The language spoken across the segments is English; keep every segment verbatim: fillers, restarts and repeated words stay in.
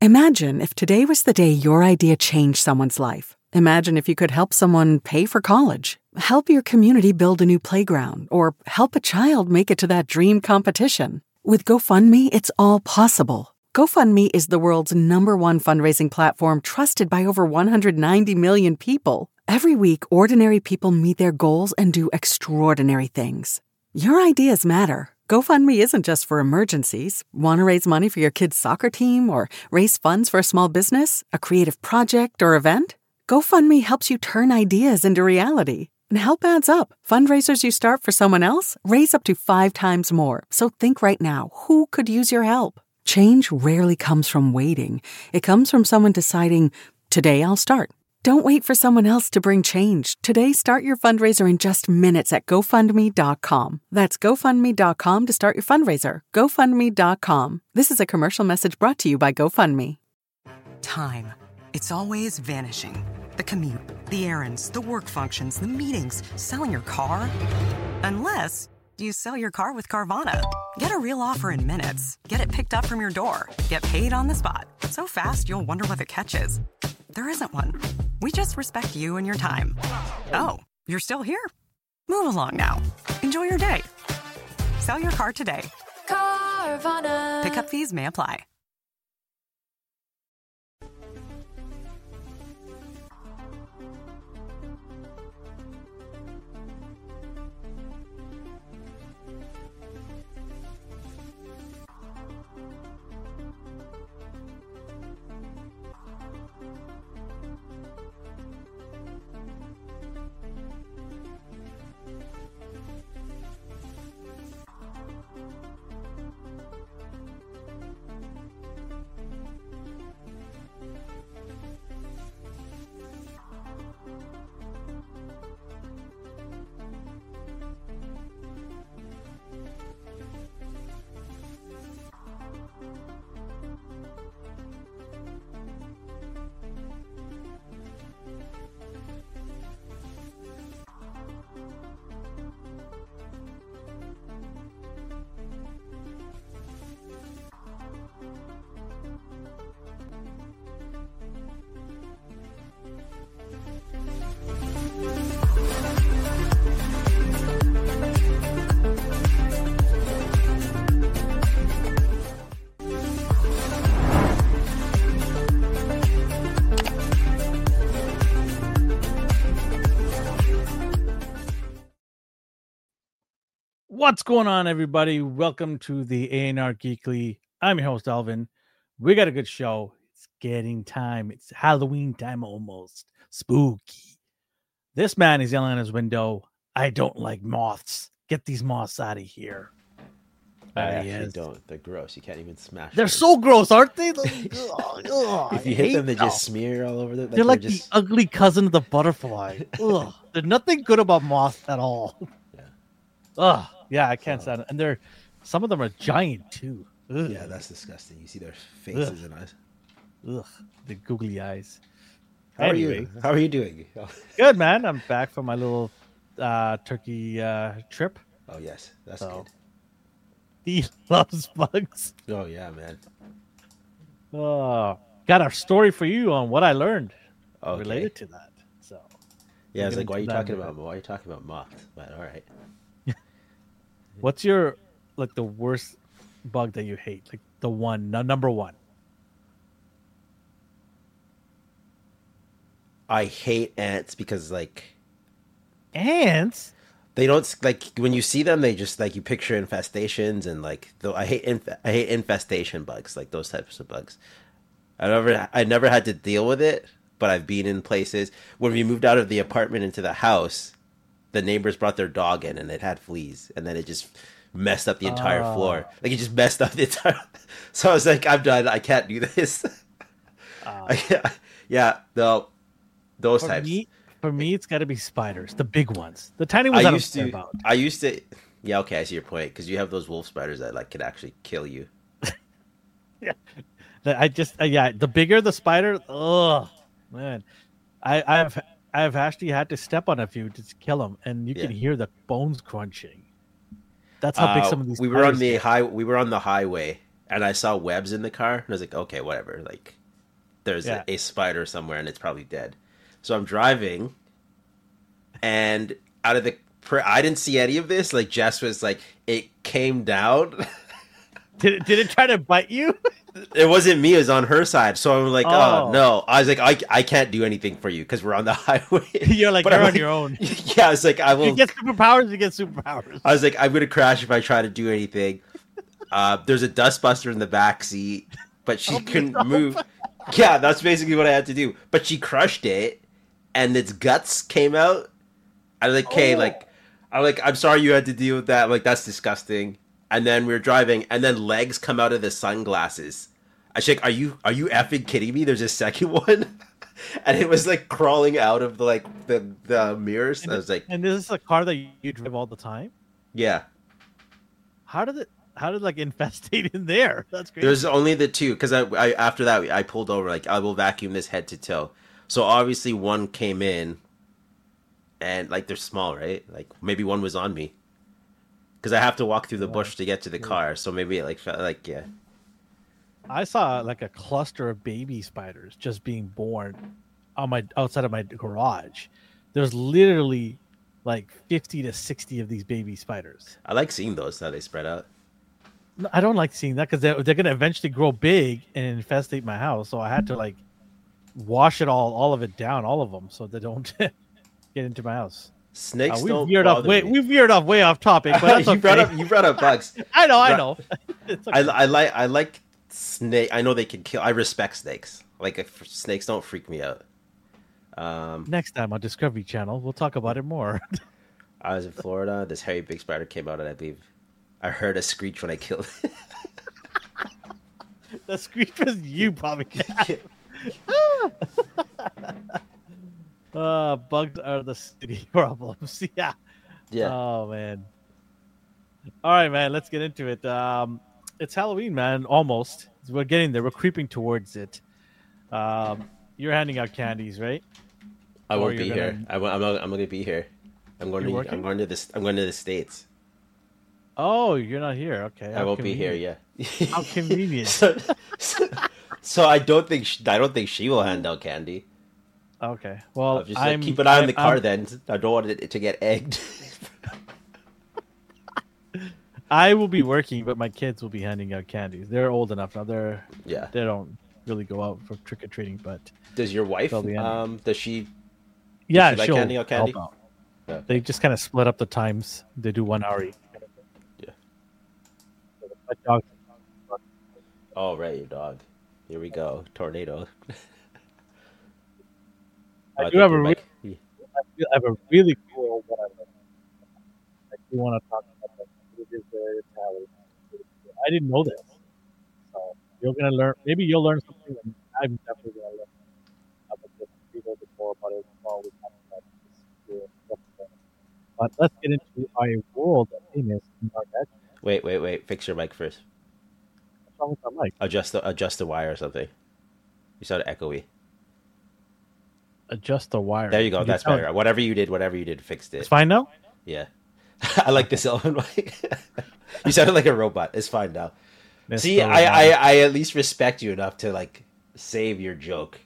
Imagine if today was the day your idea changed someone's life. Imagine if you could help someone pay for college, help your community build a new playground, or help a child make it to that dream competition. With GoFundMe, it's all possible. GoFundMe is the world's number one fundraising platform trusted by over one hundred ninety million people. Every week, ordinary people meet their goals and do extraordinary things. Your ideas matter. GoFundMe isn't just for emergencies. Want to raise money for your kid's soccer team or raise funds for a small business, a creative project, or event? GoFundMe helps you turn ideas into reality. And help adds up. Fundraisers you start for someone else raise up to five times more. So think right now, who could use your help? Change rarely comes from waiting. It comes from someone deciding, today I'll start. Don't wait for someone else to bring change. Today, start your fundraiser in just minutes at GoFundMe dot com. That's GoFundMe dot com to start your fundraiser. GoFundMe dot com. This is a commercial message brought to you by GoFundMe. Time. It's always vanishing. The commute, the errands, the work functions, the meetings, selling your car. Unless you sell your car with Carvana. Get a real offer in minutes. Get it picked up from your door. Get paid on the spot. So fast, you'll wonder what the catch is. There isn't one. We just respect you and your time. Oh, you're still here? Move along now. Enjoy your day. Sell your car today. Carvana. Pickup fees may apply. What's going on, everybody? Welcome to the A and R Geekly. I'm your host, Alvin. We got a good show. It's getting time. It's Halloween time almost. Spooky. This man is yelling at his window, I don't like moths. Get these moths out of here. I actually don't. They're gross. You can't even smash They're them. so gross, aren't they? Ugh, ugh, If you I hit hate them, they them. just smear all over them. They're like they're just... the ugly cousin of the butterfly. Ugh. There's nothing good about moths at all. Yeah. Ugh. Yeah, I can't stand it. And they're some of them are giant too. Ugh. Yeah, that's disgusting. You see their faces Ugh. and eyes. Ugh, the googly eyes. How Anyway. are you? How are you doing? Oh, Good, man. I'm back from my little uh, turkey uh, trip. oh yes, that's So- good. He loves bugs. Oh yeah, man. Oh, got a story for you on what I learned Okay. related to that. So, Yeah, I was We'll like, get why are you into that talking in a about? Why are you talking about moths? But all right. what's your like the worst bug that you hate? Like the one, no, number one. I hate ants because like Ants. they don't like when you see them. They just like you picture infestations and like though I hate inf- I hate infestation bugs, like those types of bugs. I never I never had to deal with it, but I've been in places when we moved out of the apartment into the house. The neighbors brought their dog in and it had fleas, and then it just messed up the entire Oh. floor. Like it just messed up the entire. So I was like, I'm done. I can't do this. Uh, I can't, yeah, no, those for types. me, for me, it's got to be spiders, the big ones. The tiny ones I, I don't used care to. about. I used to. Yeah, okay, I see your point because you have those wolf spiders that like could actually kill you. The- I just, uh, yeah, the bigger the spider, oh man, I, I've, I've actually had to step on a few to kill them, and you can Yeah. hear the bones crunching. That's how big Uh, some of these. we were on spiders the get. high. We were on the highway, and I saw webs in the car, and I was like, okay, whatever. Like, there's Yeah. a, a spider somewhere, and it's probably dead. So I'm driving, and out of the, I didn't see any of this. Like Jess was like, it came down. Did it, did it try to bite you? It wasn't me; it was on her side. So I'm like, oh, Oh. no. I was like, I, I can't do anything for you because we're on the highway. You're like, But you're I'm on like- your own. Yeah, I was like, I will. You get superpowers, you get superpowers. I was like, I'm gonna crash if I try to do anything. Uh, there's a dustbuster in the back seat, but she Help couldn't yourself. move. Yeah, that's basically what I had to do. But she crushed it, and its guts came out. I was like, okay, Oh. like, I'm like, I'm sorry you had to deal with that. I'm like, that's disgusting. And then we were driving, and then legs come out of the sunglasses. I was like, are you are you effing kidding me? There's a second one, and it was like crawling out of the, like the the mirrors. And I was like, And this is a car that you drive all the time? yeah. How did it how did like infestate in there? That's crazy. There's only the two because I, I after that I pulled over like I will vacuum this head to toe. So obviously one came in, and like they're small, right? Like maybe one was on me because I have to walk through the bush to get to the car. So maybe it like felt like yeah. I saw like a cluster of baby spiders just being born on my outside of my garage. There's literally like fifty to sixty of these baby spiders. I like seeing those how they spread out. No, I don't like seeing that because they're, they're going to eventually grow big and infestate my house. So I had to like wash it all, all of it down, all of them, so they don't get into my house. Snakes Uh, we don't veered off bother way, me. we veered off way off topic, but that's you okay. brought up you brought up bugs. I know, I Right. know. It's I, okay. I like I like snake. I know they can kill. I respect snakes. Like if snakes don't freak me out. Um, Next time on Discovery Channel, we'll talk about it more. I was in Florida. This hairy big spider came out, and I believe I heard a screech when I killed it. The screech was you, probably. Uh, bugs are the city problems. Yeah. Yeah. Oh man. All right, man. Let's get into it. Um, it's Halloween, man. Almost. We're getting there. We're creeping towards it. Um, you're handing out candies, right? I or won't you're be gonna- here. I won't, I'm not. I'm going to be here. I'm going You're to. working? I'm going to this. I'm going to the states. Oh, you're not here. Okay. I how won't be here. convenient. Yeah. How convenient. so, so, so I don't think. She, I don't think she will hand out candy. Okay. Well, I'll just I'm, like, keep an eye on I'm- the car. I'm- Then I don't want it to get egged. I will be working, but my kids will be handing out candies. They're old enough now. They're yeah. they don't really go out for trick or treating, but Does your wife? They'll be handing- Um. Does she? yeah, she like she'll handing out candy? help out. Yeah. They just kind of split up the times. They do one hour each. Yeah. My dog. Oh right, your dog. Here we go. Tornado. I Oh, do have your a mic- I feel- I have a really cool one. I do want to talk about that. It is very Italian. I didn't know this. So you're gonna learn. Maybe you'll learn something, and I'm definitely gonna learn about this. We know before about it while we talk about this. But let's get into our world of famous in our deck. Wait, wait, wait. Fix your mic first. What's wrong with our mic? Adjust the adjust the wire or something. You sound echoey. Adjust the wire. There you go. can That's tell- better. Whatever you did, whatever you did, fixed it. It's fine now. Yeah. I like the Sylvan mic. You sounded like a robot. It's fine now. See, Mister I, I, Robot. I at least respect you enough to like save your joke.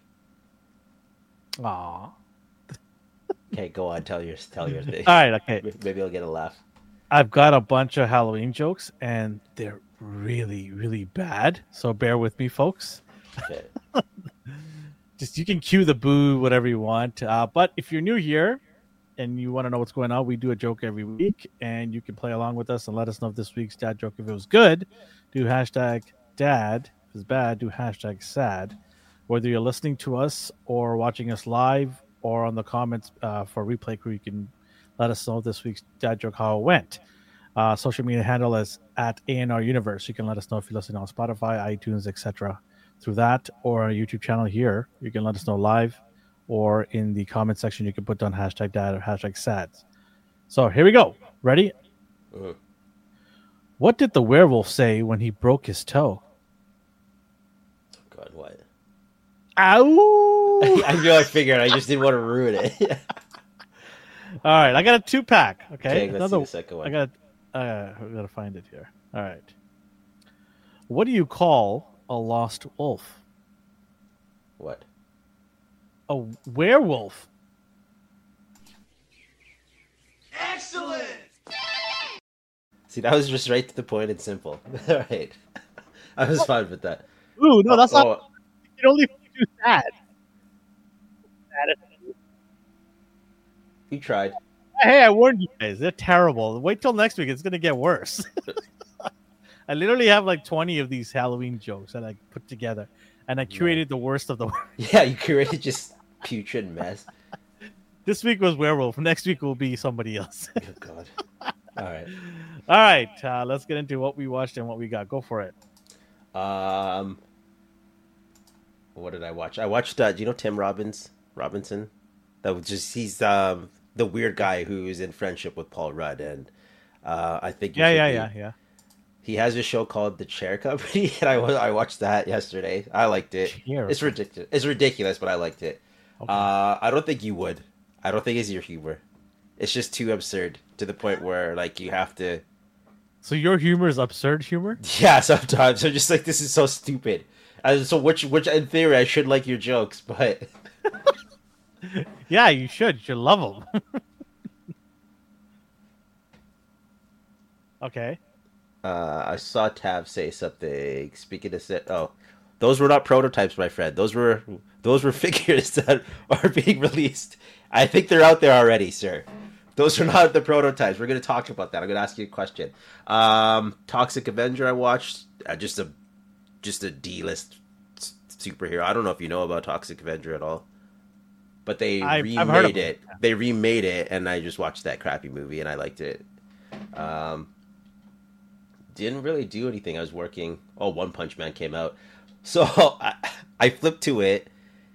Aw. Okay, go on. Tell your tell your thing. All right. Okay. Maybe I'll get a laugh. I've got a bunch of Halloween jokes, and they're really, really bad. So bear with me, folks. Okay. Just you can cue the boo, whatever you want. Uh, but if you're new here and you want to know what's going on, we do a joke every week, and you can play along with us and let us know if this week's dad joke, if it was good, do hashtag dad. If it's bad, do hashtag sad. Whether you're listening to us or watching us live or on the comments uh, for Replay Crew, you can let us know this week's dad joke, how it went. Uh, social media handle is at A N R Universe. You can let us know if you're listening on Spotify, iTunes, et cetera through that, or our YouTube channel here. You can let us know live, or in the comment section, you can put down hashtag dad or hashtag sad. So here we go. Ready? Mhm. What did the werewolf say when he broke his toe? God, what? Ow! I know I figured. I just didn't want to ruin it. All right, I got a two pack. Okay, Okay, let's see Another- the second one. I got. Uh, I gotta find it here. All right. What do you call a lost wolf? What? A werewolf. See, that was just right to the point and simple. All right. I was fine with that. Ooh, no, that's Oh, not. It only makes you sad. Sad. You tried. Hey, I warned you guys. They're terrible. Wait till next week. It's going to get worse. I literally have like twenty of these Halloween jokes that I put together, and I curated the worst of the worst. Yeah, you created just putrid mess. This week was werewolf. Next week will be somebody else. Oh, God. All right. All right. Uh, let's get into what we watched and what we got. Go for it. Um, what did I watch? I watched. Uh, do you know Tim Robbins? Robinson? That was just he's um the weird guy who's in friendship with Paul Rudd, and uh, I think you Yeah, should yeah, be- yeah, yeah. He has a show called The Chair Company, and I wa- I watched that yesterday. I liked it. Chair It's ridiculous. It's ridiculous, but I liked it. Okay. Uh, I don't think you would. I don't think it's your humor. It's just too absurd to the point where like you have to. So your humor is absurd humor? Yeah, sometimes I'm just like, this is so stupid. Uh, so which which in theory I should like your jokes, but Yeah, you should. You should love them. Okay. uh, I saw Tav say something. Speaking of set, oh, those were not prototypes, my friend. Those were those were figures that are being released. I think they're out there already, sir. Those are not the prototypes. We're going to talk about that. I'm going to ask you a question. Um, Toxic Avenger, I watched. Uh, just a just a D-list s- superhero. I don't know if you know about Toxic Avenger at all, but they I've- remade I've heard of it. it. They remade it, and I just watched that crappy movie, and I liked it. Um, didn't really do anything. I was working. Oh, One Punch Man came out, so I, I flipped to it.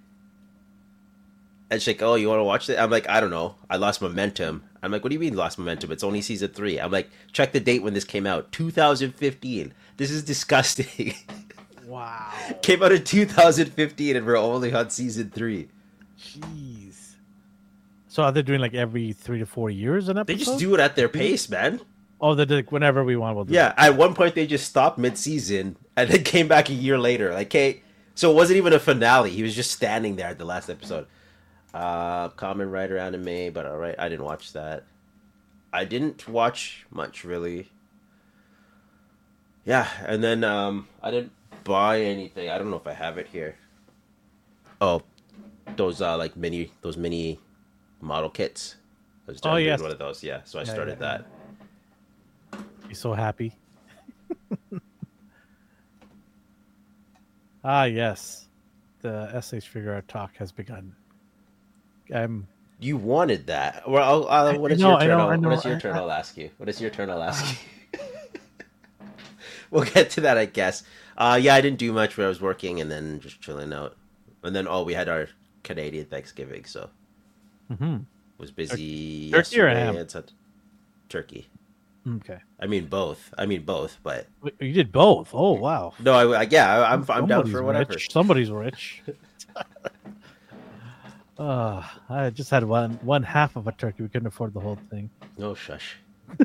And she's like, oh, you want to watch it? I'm like, I don't know. I lost momentum. I'm like, what do you mean lost momentum? It's only season three. I'm like, check the date when this came out. two thousand fifteen. This is disgusting. Wow. Came out in two thousand fifteen and we're only on season three. Jeez. So are they doing like every three to four years an episode? They just do it at their pace, man. Oh, they do like whenever we want. We'll do Yeah, at one point they just stopped mid-season and then came back a year later. Like, hey, so it wasn't even a finale. He was just standing there at the last episode. Uh, Kamen Rider anime, but all right, I didn't watch that. I didn't watch much really. Yeah, and then um, I didn't buy anything. I don't know if I have it here. Oh, those uh like mini those mini model kits. I was Oh, doing yes. one of those. Yeah, so I Yeah, started yeah, that. He's so happy. Ah, yes. The S H Figure Art talk has begun. I'm You wanted that. Well, I'll, I'll, what I is know, your I turn? know, I'll- I know. What is your I- turn? I- I'll ask you. What is your turn? I'll ask you. We'll get to that, I guess. Uh, yeah, I didn't do much where I was working and then just chilling out. And then, oh, we had our Canadian Thanksgiving, so Mhm. was busy Turkey or yesterday. ham? and Sun- Turkey. Okay. I mean both. I mean both, but Wait, you did both. Oh, wow. no, I, I yeah, I, I'm I'm down Somebody's for whatever. Rich. Somebody's rich. uh, I just had one one half of a turkey. We couldn't afford the whole thing. No shush.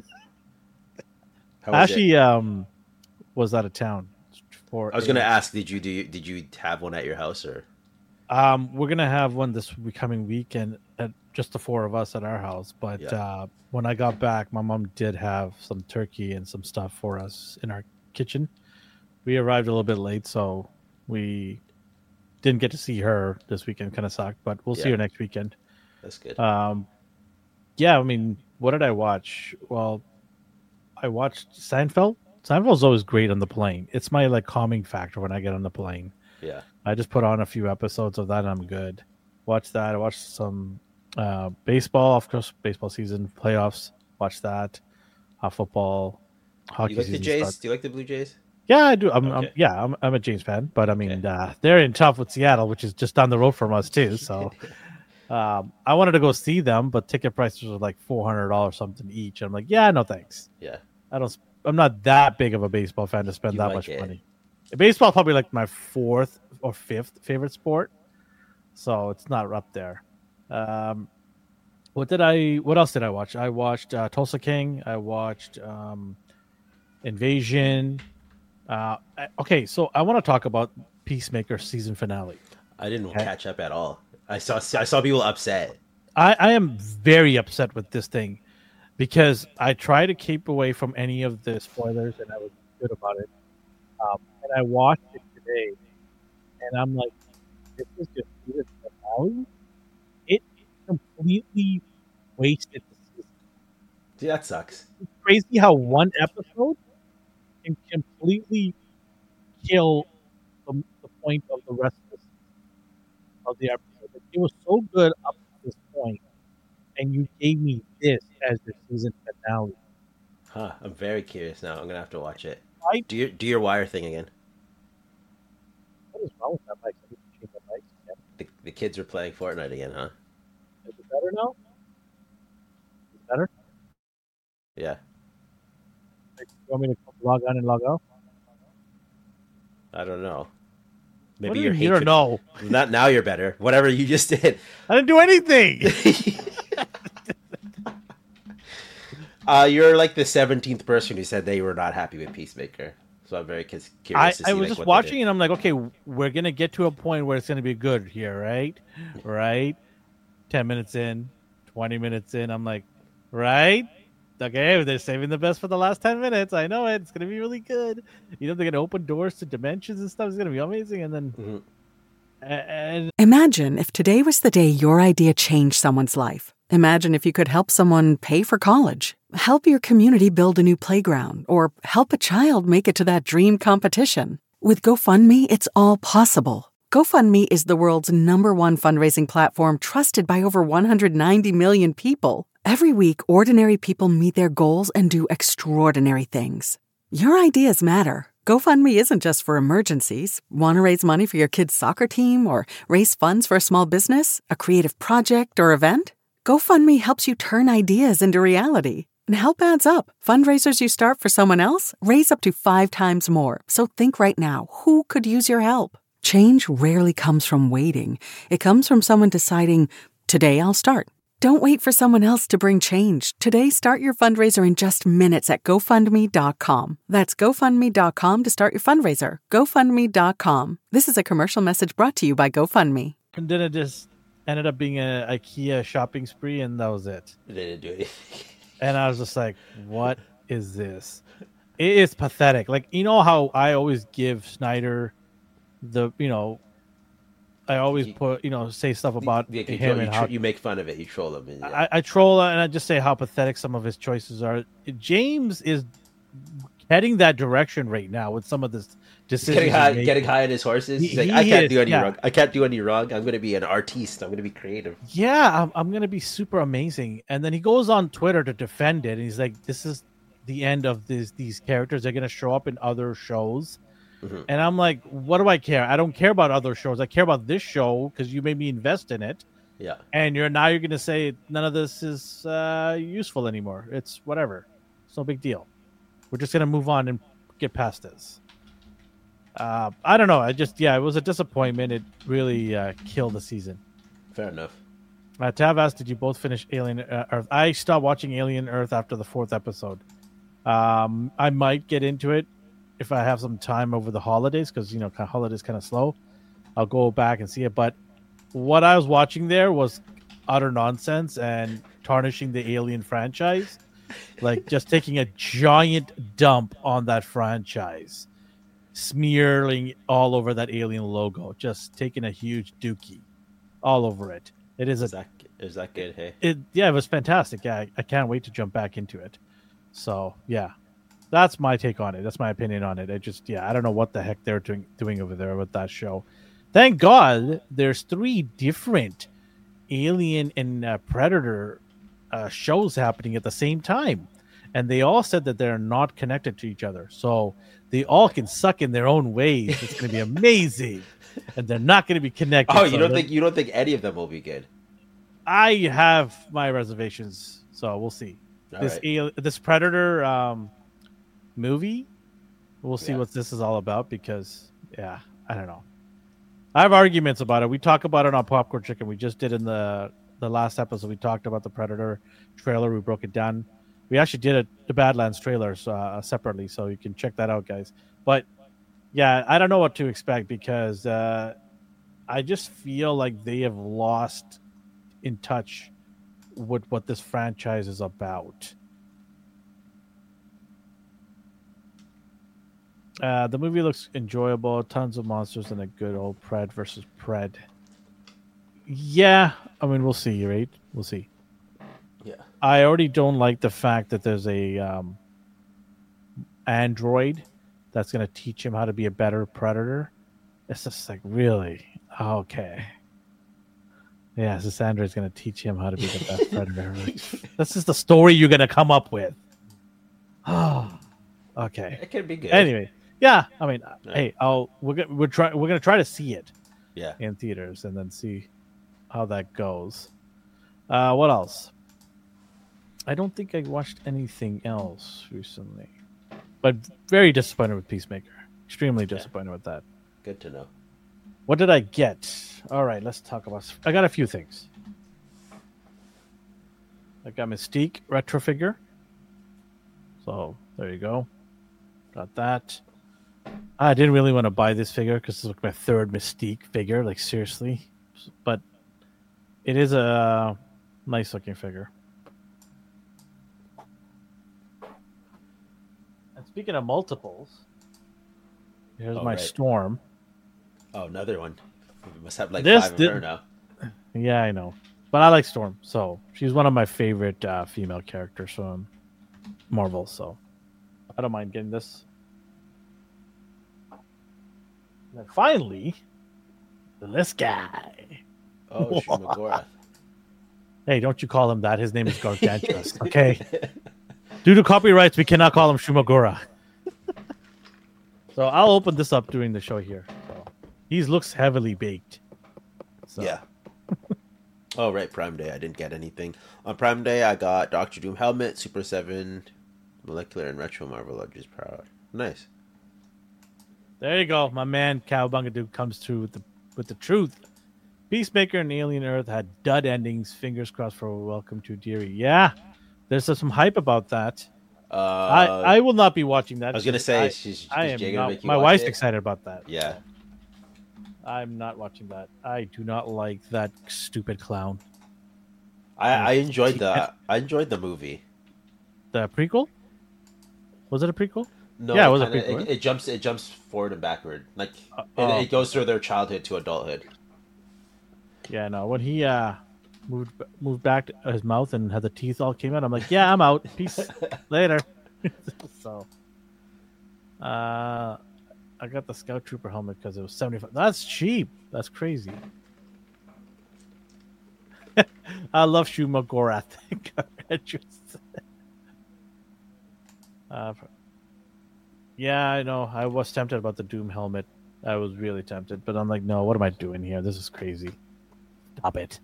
How I was it? actually um was out of town for I was a- gonna ask, did you do? Did you have one at your house or? Um, we're gonna have one this we- coming weekend at just the four of us at our house. But Yeah. uh, when I got back, my mom did have some turkey and some stuff for us in our kitchen. We arrived a little bit late, so we didn't get to see her this weekend. Kind of sucked, but we'll see Yeah. her next weekend. That's good. Um, yeah, I mean, what did I watch? Well, I watched Seinfeld. Seinfeld's always great on the plane. It's my like calming factor when I get on the plane. Yeah. I just put on a few episodes of that and I'm good. Watch that. I watched some uh, baseball, of course, baseball season, playoffs. Watch that. Uh, football, hockey You like the season Jays? starts. Do you like the Blue Jays? Yeah, I do. I'm, I'm Okay. yeah, I'm, I'm a James fan, but I mean, Okay. uh, they're in tough with Seattle, which is just down the road from us too. So um, I wanted to go see them, but ticket prices were like four hundred dollars something each. I'm like, yeah, no thanks. Yeah. I don't. I'm not that big of a baseball fan to spend You that like much it. money. Baseball probably like my fourth or fifth favorite sport, so it's not up there. Um, what did I? What else did I watch? I watched uh, Tulsa King. I watched um, Invasion. Uh, I- okay, so I want to talk about Peacemaker season finale. I didn't Okay. catch up at all. I saw I saw people upset. I, I am very upset with this thing because I try to keep away from any of the spoilers, and I was good about it. Um, and I watched it today, and I'm like, this is just season finale. It completely wasted the season. Dude, that sucks. It's crazy how one episode can completely kill the, the point of the rest of the, of the episode. Like, it was so good up to this point, and you gave me this as your season finale. Huh. I'm very curious now. I'm gonna have to watch it. I, Do your do your wire thing again. what is wrong with that mic? I need to change the mic. again. The, the kids are playing Fortnite again, huh? Is it better now? Is it better? Yeah. Like, you want me to log on and log out? I don't know. Maybe What do your you, mean you don't know. Not now. You're better. Whatever you just did. I didn't do anything. uh, you're like the seventeenth person who said they were not happy with Peacemaker. So I'm very curious I, to see. I was like, just what watching and I'm like, okay, we're gonna get to a point where it's gonna be good here, right? Right? Ten minutes in, twenty minutes in, I'm like, right? Okay, they're saving the best for the last ten minutes. I know it. It's gonna be really good. You know, they're gonna open doors to dimensions and stuff. It's gonna be amazing. And then, Mhm. and Imagine if today was the day your idea changed someone's life. Imagine if you could help someone pay for college, help your community build a new playground, or help a child make it to that dream competition. With GoFundMe, it's all possible. GoFundMe is the world's number one fundraising platform trusted by over one hundred ninety million people. Every week, ordinary people meet their goals and do extraordinary things. Your ideas matter. GoFundMe isn't just for emergencies. Want to raise money for your kid's soccer team or raise funds for a small business, a creative project, or event? GoFundMe helps you turn ideas into reality. And help adds up. Fundraisers you start for someone else raise up to five times more. So think right now, who could use your help? Change rarely comes from waiting. It comes from someone deciding, today I'll start. Don't wait for someone else to bring change. Today, start your fundraiser in just minutes at GoFundMe dot com. That's GoFundMe dot com to start your fundraiser. GoFundMe dot com. This is a commercial message brought to you by GoFundMe. then it just ended up being a IKEA shopping spree, and that was it. They didn't do anything. And I was just like, what is this? It is pathetic. Like, you know how I always give Snyder the, you know, I always You- put, you know, say stuff about Yeah, you, him you, and tr- how you make fun of it. You troll them. And, yeah. I, I troll and I just say how pathetic some of his choices are. James is heading that direction right now with some of this decisions. getting high, he's making. getting high on his horses. He's He- like, he I can't is, do any yeah. wrong. I can't do any wrong. I'm going to be an artiste. I'm going to be creative. Yeah, I'm, I'm gonna be super amazing. And then he goes on Twitter to defend it, and he's like, "This is the end of these these characters. They're gonna show up in other shows." Mhm. And I'm like, "What do I care? I don't care about other shows. I care about this show because you made me invest in it. Yeah. And you're now you're gonna say none of this is uh, useful anymore. It's whatever. It's no big deal. We're just gonna move on and get past this." Uh, I don't know. I just yeah, it was a disappointment. It really uh, killed the season. Fair enough. Uh, Tav asked, "Did you both finish Alien uh, Earth?" I stopped watching Alien Earth after the fourth episode. Um, I might get into it if I have some time over the holidays, because you know, kind of holidays kind of slow. I'll go back and see it. But what I was watching there was utter nonsense and tarnishing the Alien franchise, like just taking a giant dump on that franchise, smearing all over that Alien logo, just taking a huge dookie all over it. It is a Is that is that good? Hey. it yeah, it was fantastic. Yeah, I, I can't wait to jump back into it. So yeah, that's my take on it. That's my opinion on it. I just yeah, I don't know what the heck they're doing doing over there with that show. Thank God there's three different Alien and uh, Predator uh, shows happening at the same time, and they all said that they're not connected to each other. So they all can suck in their own ways. It's going to be amazing, and they're not going to be connected. Oh, so you don't they're- think you don't think any of them will be good? I have my reservations, so we'll see. All this right. al- this Predator um, movie, we'll see Yeah. what this is all about because, yeah, I don't know. I have arguments about it. We talk about it on Popcorn Chicken. We just did in the the last episode. We talked about the Predator trailer. We broke it down. We actually did a, the Badlands trailers uh, separately, so you can check that out, guys. But Yeah, I don't know what to expect because uh, I just feel like they have lost in touch with what this franchise is about. Uh, the movie looks enjoyable. Tons of monsters and a good old Pred versus Pred. Yeah, I mean, we'll see, right? We'll see. Yeah. I already don't like the fact that there's a um, android that's going to teach him how to be a better predator. It's just like, really? Okay. Yes, this android's going to teach him how to be the best predator. Like, that's just the story you're going to come up with. Oh, okay. It can be good. Anyway, yeah. I mean, Yeah. hey, I'll we're gonna we're try we're gonna try to see it Yeah. in theaters and then see how that goes. Uh, what else? I don't think I watched anything else recently, but very disappointed with Peacemaker. Extremely disappointed with that. Good to know. What did I get? All right, let's talk about. I got a few things. I got Mystique retro figure. So there you go. Got that. I didn't really want to buy this figure because it's like my third Mystique figure. Like seriously, but it is a nice looking figure. And speaking of multiples, here's Oh, my right. Storm. Oh, another one. We must have like This five of did- her now. Yeah, I know. But I like Storm, so she's one of my favorite uh, female characters from Marvel, so I don't mind getting this. And then finally, this guy. Oh, Shumagora. Hey, don't you call him that. His name is Gargantuous, okay? Due to copyrights, we cannot call him Shumagora. So I'll open this up during the show here. So he looks heavily baked. So. Yeah. Oh, right. Prime Day. I didn't get anything. On Prime Day, I got Doctor Doom helmet, Super seven, Molecular, and Retro Marvel Legends Proud. Nice. There you go. My man Cowabunga Dude comes through with the with the truth. Peacemaker and Alien Earth had dud endings. Fingers crossed for Welcome to Deary. Yeah, there's some hype about that. Uh, I, I will not be watching that. I was gonna say, I, is she's, I is am Jay gonna not. make you My watch wife's it? excited about that. Yeah. I'm not watching that. I do not like that stupid clown. I, I enjoyed the I enjoyed the movie. The prequel? Was it a prequel? No, Yeah, it it, was a kinda, prequel, it, right? it jumps it jumps forward and backward. Like Uh, it, oh. it goes through their childhood to adulthood. Yeah, no. When he uh moved moved back to his mouth and had the teeth all came out, I'm like, yeah, I'm out. Peace. Later. So, uh, I got the Scout Trooper helmet because it was seventy-five. That's cheap. That's crazy. I love Shumagorath. uh, yeah, I know. I was tempted about the Doom helmet. I was really tempted, but I'm like, no. What am I doing here? This is crazy. Stop it.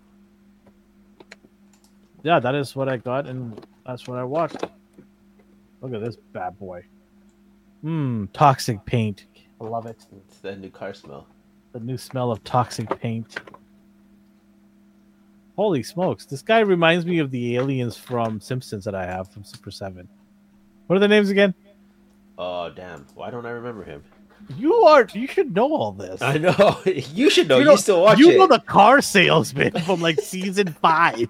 Yeah, that is what I got, and that's what I watched. Look at this bad boy. Mmm, toxic paint. I love it. It's the new car smell. The new smell of toxic paint. Holy smokes. This guy reminds me of the aliens from Simpsons that I have from Super seven. What are the names again? Oh damn! Why don't I remember him? You are. You should know all this. I know you should know. You, know, still watch you it. know the car salesman from like season five.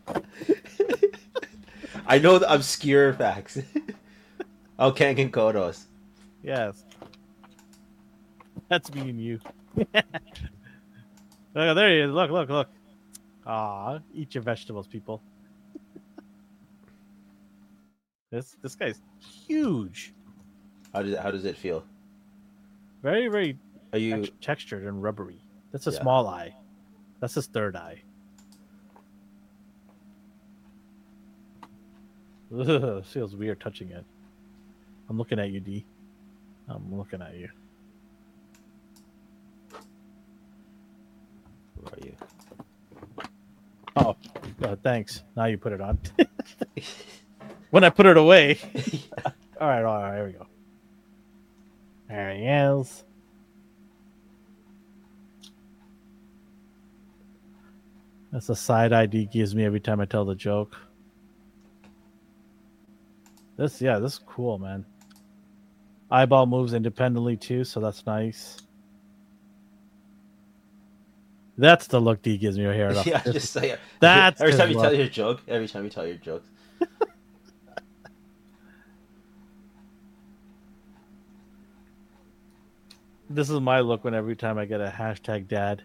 I know the obscure facts. Oh, Kangen Kodos. Yes. That's me and you. Look, there he is. Look, look, look. Aw, eat your vegetables, people. This this guy's huge. How does how does it feel? Very, very Are you? tex- textured and rubbery. That's a Yeah. small eye. That's his third eye. Ugh, feels weird touching it. I'm looking at you, D. I'm looking at you. Where are you? Oh, uh, thanks. Now you put it on. When I put it away. All right, all right, here we go. There he is. That's a side eye D gives me every time I tell the joke. This, yeah, this is cool, man. Eyeball moves independently too, so that's nice. That's the look D gives me your hair. Yeah, just say it. That's every his time you look. tell your joke. Every time you tell your jokes. This is my look when every time I get a hashtag dad.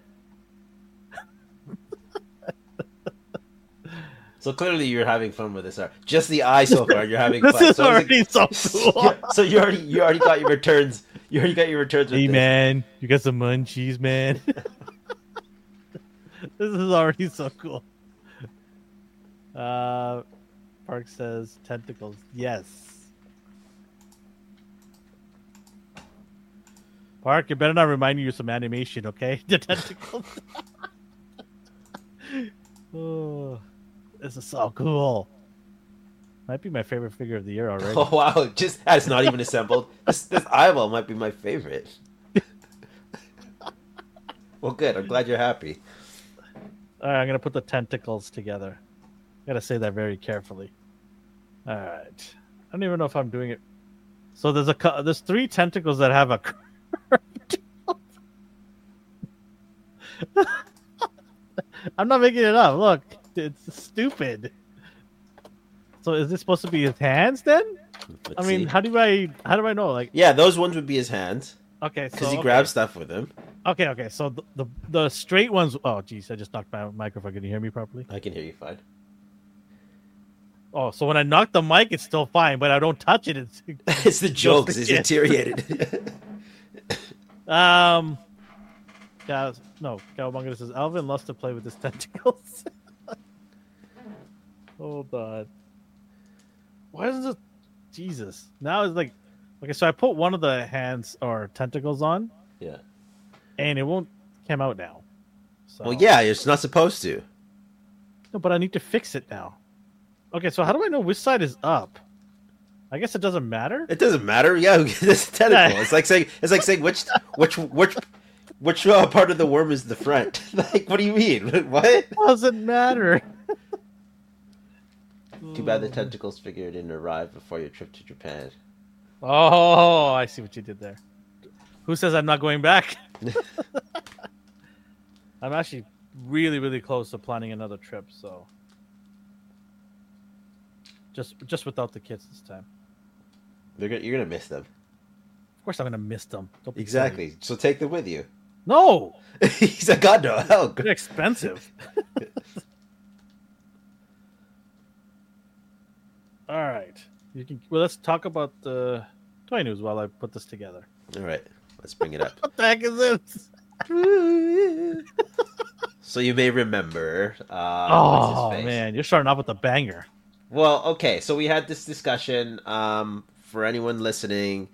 So clearly you're having fun with this art. Just the eye so far, you're having This fun. is so already like, so cool. Yeah, so you already you already got your returns. You already got your returns with Hey this. man, you got some munchies, man. This is already so cool. Uh, Park says tentacles. Yes. Park, you better not remind you of some animation, okay? The tentacles. Oh, this is so cool. Might be my favorite figure of the year already. Oh wow! Just it's not even assembled. This this eyeball might be my favorite. Well, good. I'm glad you're happy. All right, I'm gonna put the tentacles together. Gotta say that very carefully. All right. I don't even know if I'm doing it. So there's a cou- there's three tentacles that have a curved. I'm not making it up. Look, it's stupid. So is this supposed to be his hands then? Let's I mean, see. how do I how do I know? Like, Yeah, those ones would be his hands okay, so because he okay. grabs stuff with him. Okay, okay. So the, the the straight ones. Oh, geez, I just knocked my microphone. Can you hear me properly? I can hear you fine. Oh, so when I knock the mic, it's still fine, but I don't touch it. It's It's the jokes. It's Yeah. deteriorated. um. Yeah, no. Cowabunga says Alvin loves to play with his tentacles. Hold on. Why is it? Jesus. Now it's like, okay. So I put one of the hands or tentacles on, Yeah. and it won't come out now. So, Well, yeah, it's not supposed to. No, but I need to fix it now. Okay, so how do I know which side is up? I guess it doesn't matter. It doesn't matter. Yeah, it's a tentacle. It's like saying it's like saying which which which which uh, part of the worm is the front. Like, what do you mean? What? Doesn't matter. Too bad the tentacles figure didn't arrive before your trip to Japan. Oh, I see what you did there. Who says I'm not going back? I'm actually really, really close to planning another trip, so just just without the kids this time. They're gonna, you're gonna miss them. Of course, I'm gonna miss them. Don't be Exactly. silly. So take them with you. No, He's like, God no, hell. they're expensive. All right, you can. Well, let's talk about the toy news while I put this together. All right, let's bring it up. What the heck is this? So you may remember. Uh, Oh what's his face? man, you're starting off with a banger. Well, okay, so we had this discussion. Um, for anyone listening,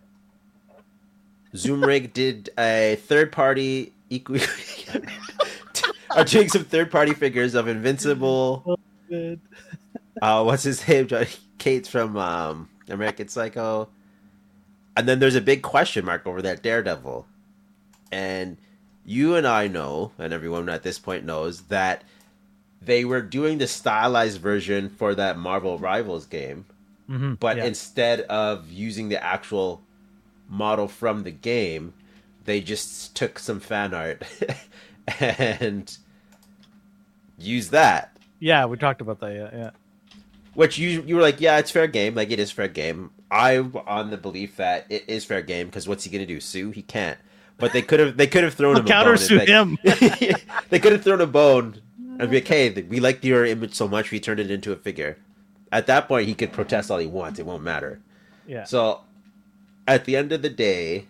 Zoomrig did a third-party equi- are doing some third-party figures of Invincible. Good. Uh, what's his name? Johnny Cates from um, American Psycho. And then there's a big question mark over that Daredevil. And you and I know, and everyone at this point knows, that they were doing the stylized version for that Marvel Rivals game. Mm-hmm. But yeah. instead of using the actual model from the game, they just took some fan art and used that. yeah, we talked about that. Yeah, yeah. Which you you were like, yeah, it's fair game. Like, it is fair game. I'm on the belief that it is fair game because what's he gonna do? Sue? He can't. But they could have they could have thrown him a bone. and, Countersue like- him. They could have thrown a bone and be like, hey, we liked your image so much, we turned it into a figure. At that point, he could protest all he wants. It won't matter. Yeah. So, at the end of the day,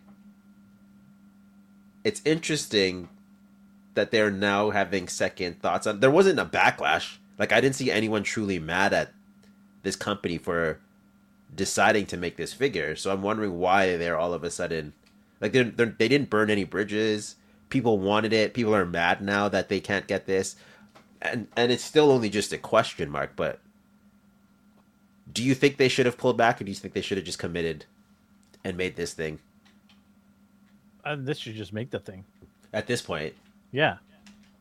it's interesting that they're now having second thoughts on. There wasn't a backlash. Like, I didn't see anyone truly mad at this company for deciding to make this figure. So I'm wondering why they're all of a sudden like they're, they're, they didn't burn any bridges. People wanted it. People are mad now that they can't get this, and and it's still only just a question mark. But do you think they should have pulled back, or do you think they should have just committed and made this thing And this should just make the thing. at this point? Yeah.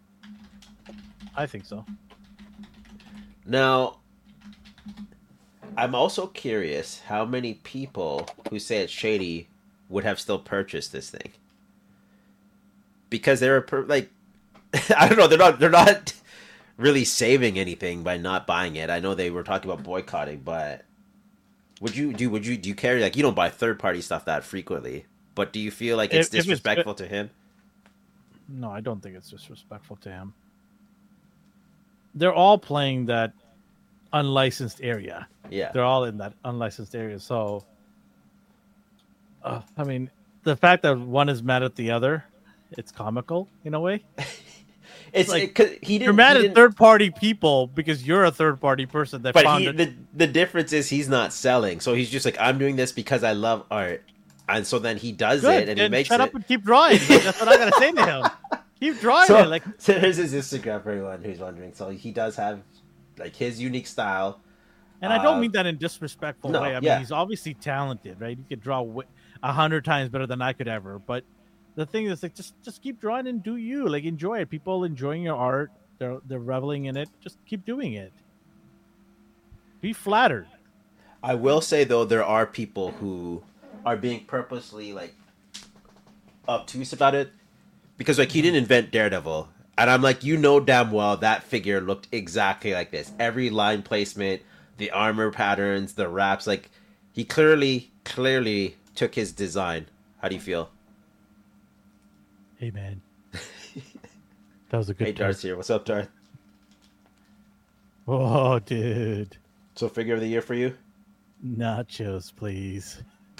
I think so. Now, I'm also curious how many people who say it's shady would have still purchased this thing. Because they're per- like, I don't know, they're not they're not really saving anything by not buying it. I know they were talking about boycotting, but would you do would you do you carry, like, you don't buy third party stuff that frequently, but do you feel like it's If- if it's- disrespectful to him? No, I don't think it's disrespectful to him. They're all playing that unlicensed area. Yeah. They're all in that unlicensed area. So, uh, I mean, the fact that one is mad at the other, it's comical in a way. It's like, it, 'cause he didn't. You're mad he at didn't- third party people because you're a third party person that But found he, it. the the difference is he's not selling, so he's just like, I'm doing this because I love art, and so then he does Good, it and he then makes shut it. up and keep drawing. That's what I gotta say to him. Keep drawing So, it. Like, so here's his Instagram for anyone who's wondering. So he does have like his unique style. and I don't uh, mean that in disrespectful no, way. I mean, yeah. he's obviously talented, right? He could draw wi- a hundred times better than I could ever. But the thing is, like, just just keep drawing and do you like enjoy it. People enjoying your art. They're they're reveling in it. Just keep doing it. Be flattered. I will say though, there are people who are being purposely like obtuse about it because like he didn't invent Daredevil, and I'm like, you know damn well that figure looked exactly like this. Every line placement, the armor patterns, the wraps, like he clearly clearly took his design. How do you feel? Hey man, that was a good. Hey, Darth here. What's up, Darth? Oh, dude, So figure of the year for you? nachos, please.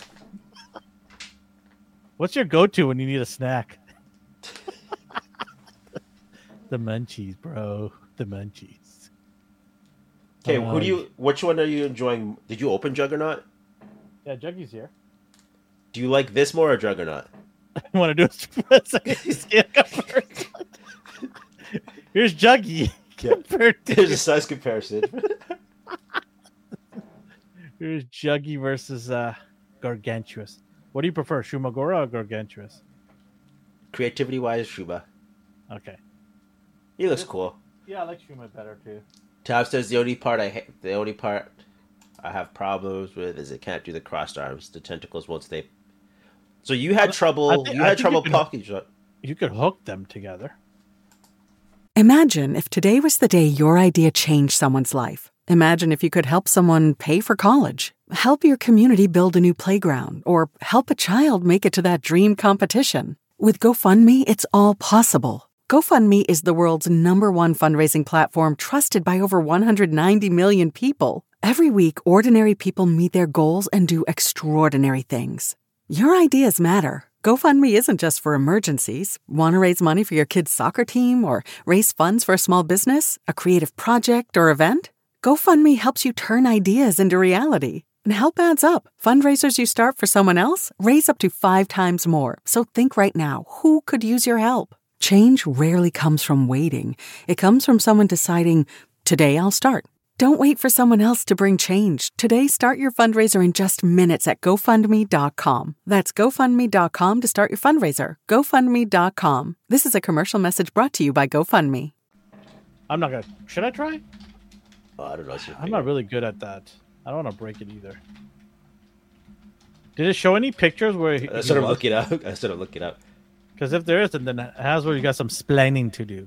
What's your go-to when you need a snack? The munchies, bro. The munchies. Okay, Uh, who do you? Which one are you enjoying? Did you open Juggernaut? Yeah, Juggy's here. Do you like this more or Juggernaut? I want to do a second scale comparison. Here's Juggy Yeah. compared There's a to size comparison. here's Juggy versus uh, Gargantuous. What do you prefer, Shumagora or Gargantuous? Creativity wise, Shuba. Okay. He looks cool. Yeah, I like Shuma better too. Tab says the only part I hate, the only part I have problems with is it can't do the crossed arms. The tentacles won't stay. So you had trouble. I think- you I had think trouble you can- pocket shot. You could hook them together. Imagine if today was the day your idea changed someone's life. Imagine if you could help someone pay for college, help your community build a new playground, or help a child make it to that dream competition. With GoFundMe, it's all possible. GoFundMe is the world's number one fundraising platform trusted by over one hundred ninety million people. Every week, ordinary people meet their goals and do extraordinary things. Your ideas matter. GoFundMe isn't just for emergencies. Want to raise money for your kid's soccer team or raise funds for a small business, a creative project, or event? GoFundMe helps you turn ideas into reality. And help adds up. Fundraisers you start for someone else raise up to five times more. So think right now, who could use your help? Change rarely comes from waiting. It comes from someone deciding, today I'll start. Don't wait for someone else to bring change. Today, start your fundraiser in just minutes at GoFundMe dot com. That's GoFundMe dot com to start your fundraiser. GoFundMe dot com. This is a commercial message brought to you by GoFundMe. I'm not gonna. Should I try? Oh, I don't know. It's your I'm not really good at that. I don't want to break it either. Did it show any pictures where he, I sort of look it up. I sort of look it up. Because if there is, then Hasbro, you got some splaining to do.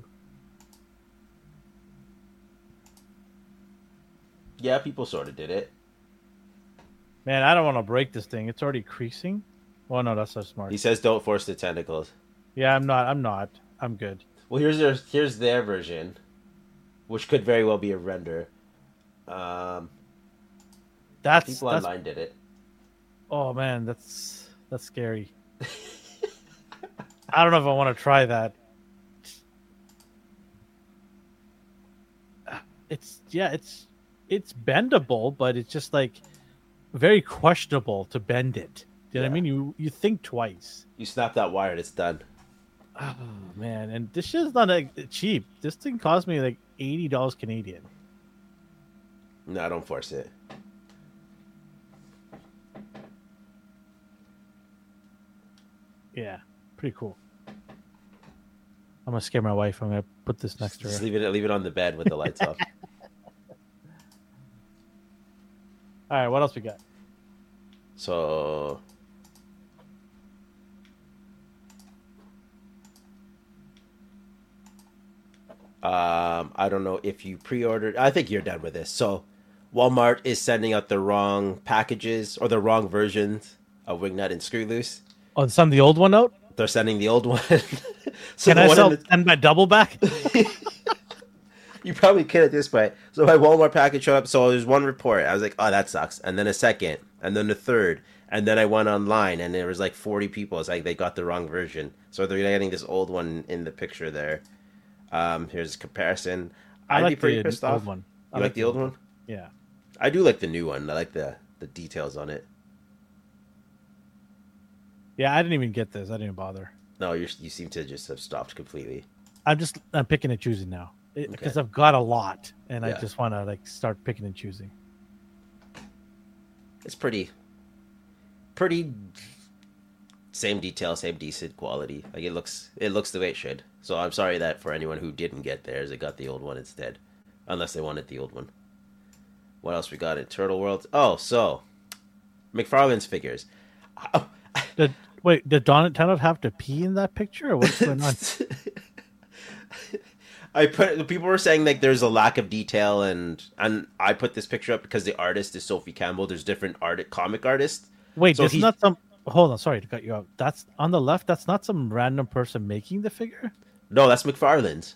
Yeah, people sort of did it. Man, I don't want to break this thing. It's already creasing. Well, no, that's so smart. He says, "Don't force the tentacles." Yeah, I'm not. I'm not. I'm good. Well, here's their here's their version, which could very well be a render. Um, That's, people that's online did it. oh man, that's that's scary. I don't know if I want to try that. It's yeah, it's it's bendable, but it's just like very questionable to bend it. You know what I Yeah. mean? You you think twice. You snap that wire, and it's done. Oh man, and this shit's not like, cheap. This thing cost me like eighty dollars Canadian. No, don't force it. Yeah, pretty cool. I'm gonna scare my wife. I'm gonna put this next to Just her. leave it leave it on the bed with the lights off. All right, what else we got? So um I don't know if you pre-ordered. I think you're done with this. So Walmart is sending out the wrong packages or the wrong versions of Wingnut and Screw Loose. Oh, send the old one out. They're sending the old one. So Can the I one sell in the, send my double back? you probably can at this point. So my Walmart package showed up. So there's one report. I was like, oh, that sucks. And then a second, and then a third, and then I went online, and there was like forty people. It's like they got the wrong version. So they're getting this old one in the picture there. Um, here's a comparison. I I'd like be pretty the pissed old off. one. I You like the old one? Yeah. I do like the new one. I like the the details on it. Yeah, I didn't even get this. I didn't even bother. No, you you seem to just have stopped completely. I'm just I'm picking and choosing now because Okay. I've got a lot, and I Yeah. just want to like start picking and choosing. It's pretty, pretty same detail, same decent quality. Like it looks, it looks the way it should. So I'm sorry that for anyone who didn't get theirs, it got the old one instead, unless they wanted the old one. What else we got in Turtle World? Oh, so McFarlane's figures. Oh, Did wait? Did Donatello have to pee in that picture, or what's going on? I put people were saying like there's a lack of detail, and and I put this picture up because the artist is Sophie Campbell. There's different art comic artists. Wait, So this is he- not some. Hold on, sorry to cut you off. That's on the left. That's not some random person making the figure. No, that's McFarlane's.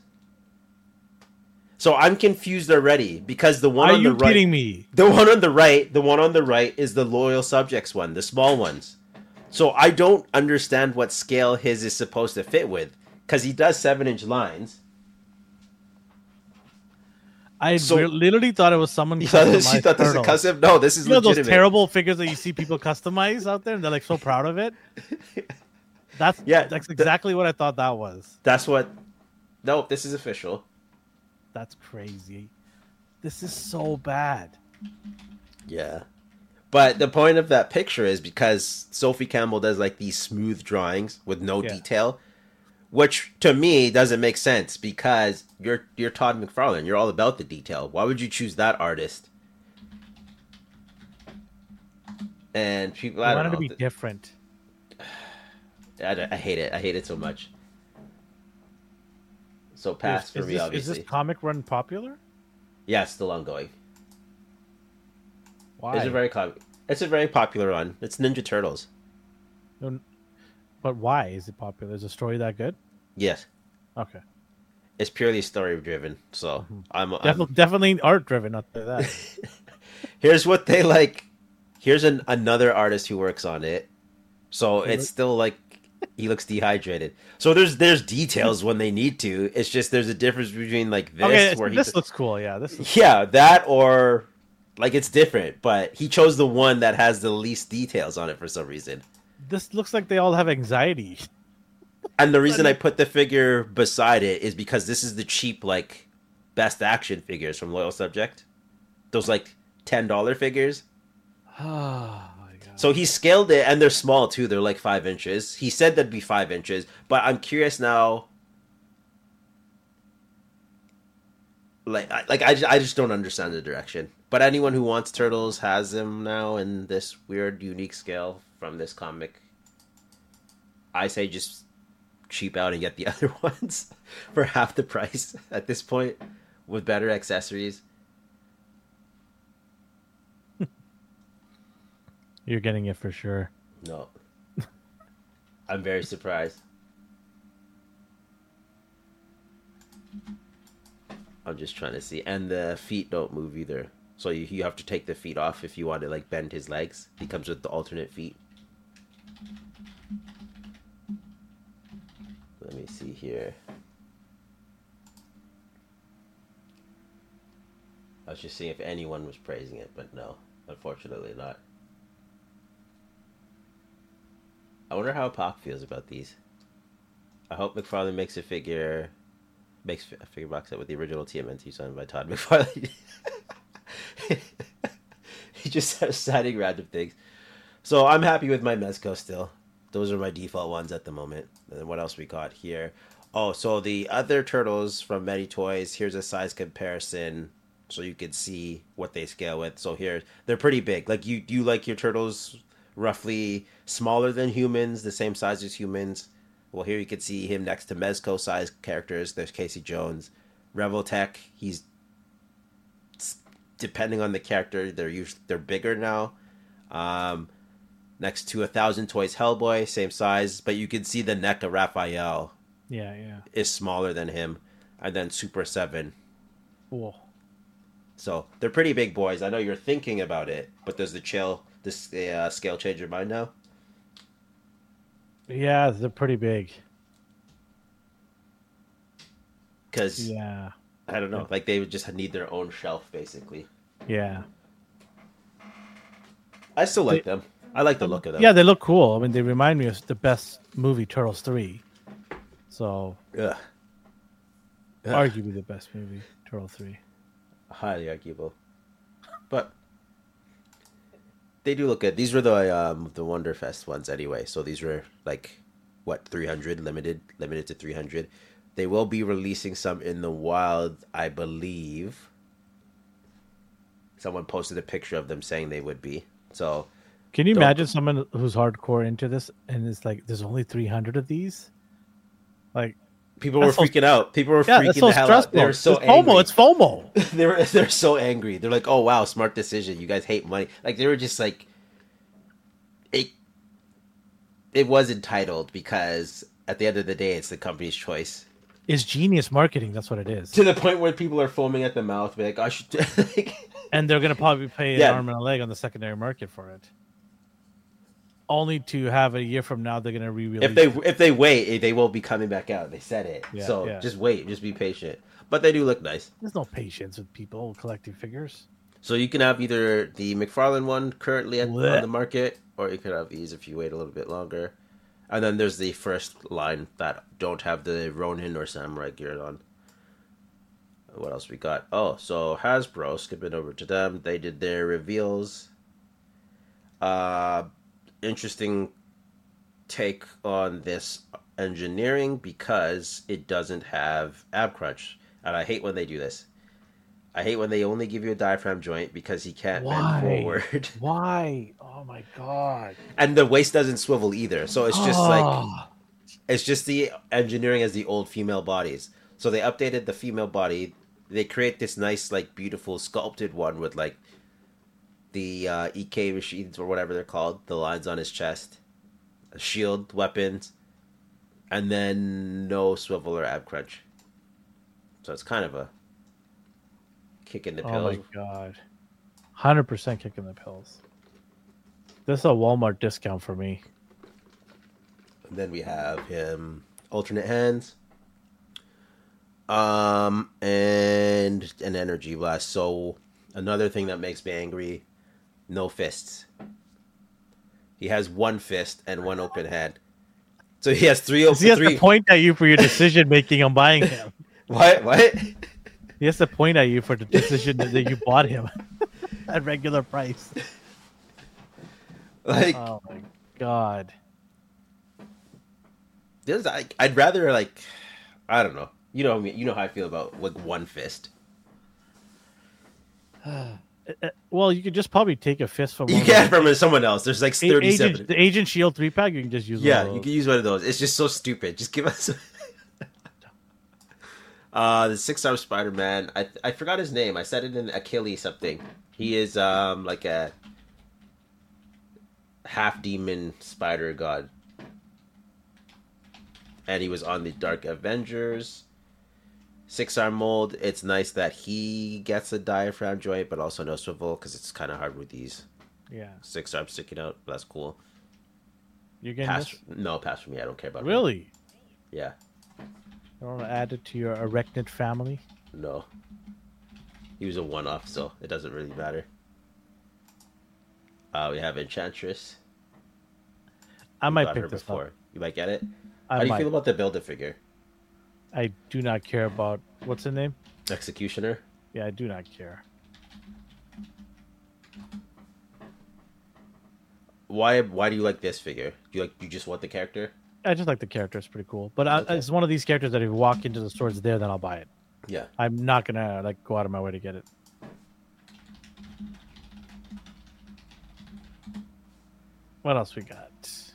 So I'm confused already because the one Are on you the right, kidding me? the one on the right, the one on the right is the Loyal Subjects one, the small ones. So I don't understand what scale his is supposed to fit with because he does seven inch lines. I So- re- literally thought it was someone. You thought this, you customized thought this is turtles. custom? No, this is You know those legitimate. terrible figures that you see people customize out there, and they're like so proud of it. That's Yeah, That's th- exactly what I thought that was. That's what. No, this is official. That's crazy. This is so bad. Yeah. But the point of that picture is because Sophie Campbell does like these smooth drawings with no Yeah. detail, which to me doesn't make sense because you're you're Todd McFarlane. You're all about the detail. Why would you choose that artist? And people, I I don't wanted know. to be different. I, don't- I hate it. I hate it so much. So pass is, for is me, this, obviously. Is this comic run popular? Yeah, it's still ongoing. Why? It's a very com- It's a very popular one. It's Ninja Turtles. But why is it popular? Is the story that good? Yes, Okay. it's purely story driven. So I'm, I'm Definitely, definitely art driven. Not that. here's what they like. Here's an another artist who works on it. So it's still like he looks dehydrated. So there's there's details when they need to. It's just there's a difference between like this okay, where he this looks cool. Yeah, this. Is, yeah, that or like it's different, but he chose the one that has the least details on it for some reason. this looks like they all have anxiety. And the reason I put the figure beside it is because this is the cheap like best action figures from Loyal Subject. Those like ten dollar figures. Oh my god. So he scaled it, and they're small too. They're like five inches. He said that'd be five inches, but I'm curious now. Like, I, like I, ju- I just don't understand the direction. But anyone who wants turtles has them now in this weird, unique scale from this comic. I say just cheap out and get the other ones for half the price at this point with better accessories. You're getting it for sure. No. I'm very surprised. I'm just trying to see. And the feet don't move either. So you, you have to take the feet off if you want to like bend his legs. He comes with the alternate feet. Let me see here. I was just seeing if anyone was praising it, but no, unfortunately not. I wonder how Pac feels about these. I hope McFarlane makes a figure, makes a figure box set with the original T M N T signed by Todd McFarlane. He just starts signing random things. So I'm happy with my Mezco still. Those are my default ones at the moment. And then what else we got here? Oh, so the other turtles from Many Toys. Here's a size comparison. so you can see what they scale with. So here, they're pretty big. Like you, you like your turtles roughly smaller than humans, the same size as humans. Well, here you can see him next to Mezco-sized characters. There's Casey Jones, Revoltech. He's depending on the character, they're usually they're bigger now. Um, next to a Thousand Toys Hellboy, same size, but you can see the neck of Raphael. Yeah, yeah. Is smaller than him, and then Super Seven. Cool. So they're pretty big boys. I know you're thinking about it, but does the chill this uh, scale change your mind now? Yeah, they're pretty big. Because yeah, I don't know, like they would just need their own shelf basically. Yeah. I still like they, them. I like the look of them. Yeah, they look cool. I mean, they remind me of the best movie, Turtles three. So, Ugh. Ugh. arguably the best movie, Turtles three. Highly arguable, but they do look good. These were the um the Wonderfest ones anyway. So these were like what three hundred limited, limited to three hundred. They will be releasing some in the wild, I believe. Someone posted a picture of them saying they would be. So, can you imagine someone who's hardcore into this and it's like, there's only three hundred of these? Like, people were so, freaking out. People were yeah, freaking so the hell out. They were so it's angry. FOMO. It's FOMO. they were they're so angry. They're like, "Oh wow, smart decision. You guys hate money." Like they were just like, it. It was entitled because at the end of the day, it's the company's choice. It's genius marketing. That's what it is. To the point where people are foaming at the mouth, be like, "I should." like, and they're gonna probably pay yeah. an arm and a leg on the secondary market for it. Only to have a year from now, they're gonna re-release. If they if they wait, they will be coming back out. They said it, yeah, so yeah. just wait, just be patient. But they do look nice. There's no patience with people collecting figures. So you can have either the McFarlane one currently at, on the market, or you can have these if you wait a little bit longer. And then there's the first line that don't have the Ronin or Samurai gear on. What else we got? Oh, so Hasbro, skipping over to them, they did their reveals. Uh, interesting take on this engineering because it doesn't have ab crunch. And I hate when they do this. I hate when they only give you a diaphragm joint because he can't Why? bend forward. Why? Oh my god. And the waist doesn't swivel either. So it's just oh. like it's just the engineering as the old female bodies. So they updated the female body. They create this nice, like, beautiful sculpted one with like the uh, E K machines or whatever they're called, the lines on his chest, a shield, weapons, and then no swivel or ab crunch. So it's kind of a kick in the pills. Oh my god. one hundred percent kick in the pills. This is a Walmart discount for me. And then we have him alternate hands. Um and an energy blast. So another thing that makes me angry, no fists. He has one fist and one open hand. So he has three open He has three... to point at you for your decision making on buying him. What? What? He has to point at you for the decision that you bought him at regular price. Like, oh my god. This, I, I'd rather like, I don't know. You know, you know how I feel about like one fist. Well, you could just probably take a fist from. You can from someone else. There's like thirty-seven. Agent, the Agent Shield three pack. You can just use. Yeah, you can use one of those. It's just so stupid. Just give us. uh, the six-arm Spider-Man. I I forgot his name. I said it in Achilles something. He is um like a half demon spider god, and he was on the Dark Avengers. Six-arm mold. It's nice that he gets a diaphragm joint, but also no swivel because it's kind of hard with these. Yeah. Six arms sticking out. That's cool. You getting pass? this? No, pass for me. I don't care about. Really? Him. Yeah. You want to add it to your arachnid family? No. He was a one-off, so it doesn't really matter. Uh, we have Enchantress. I we might pick this before. up. You might get it. I How do you might. feel about the Build-A-Figure? I do not care about what's the name? Executioner. Yeah, I do not care. Why? Why do you like this figure? Do you like? You just want the character? I just like the character; it's pretty cool. But I, Okay. it's one of these characters that if you walk into the store, it's there, then I'll buy it. Yeah. I'm not gonna like go out of my way to get it. What else we got?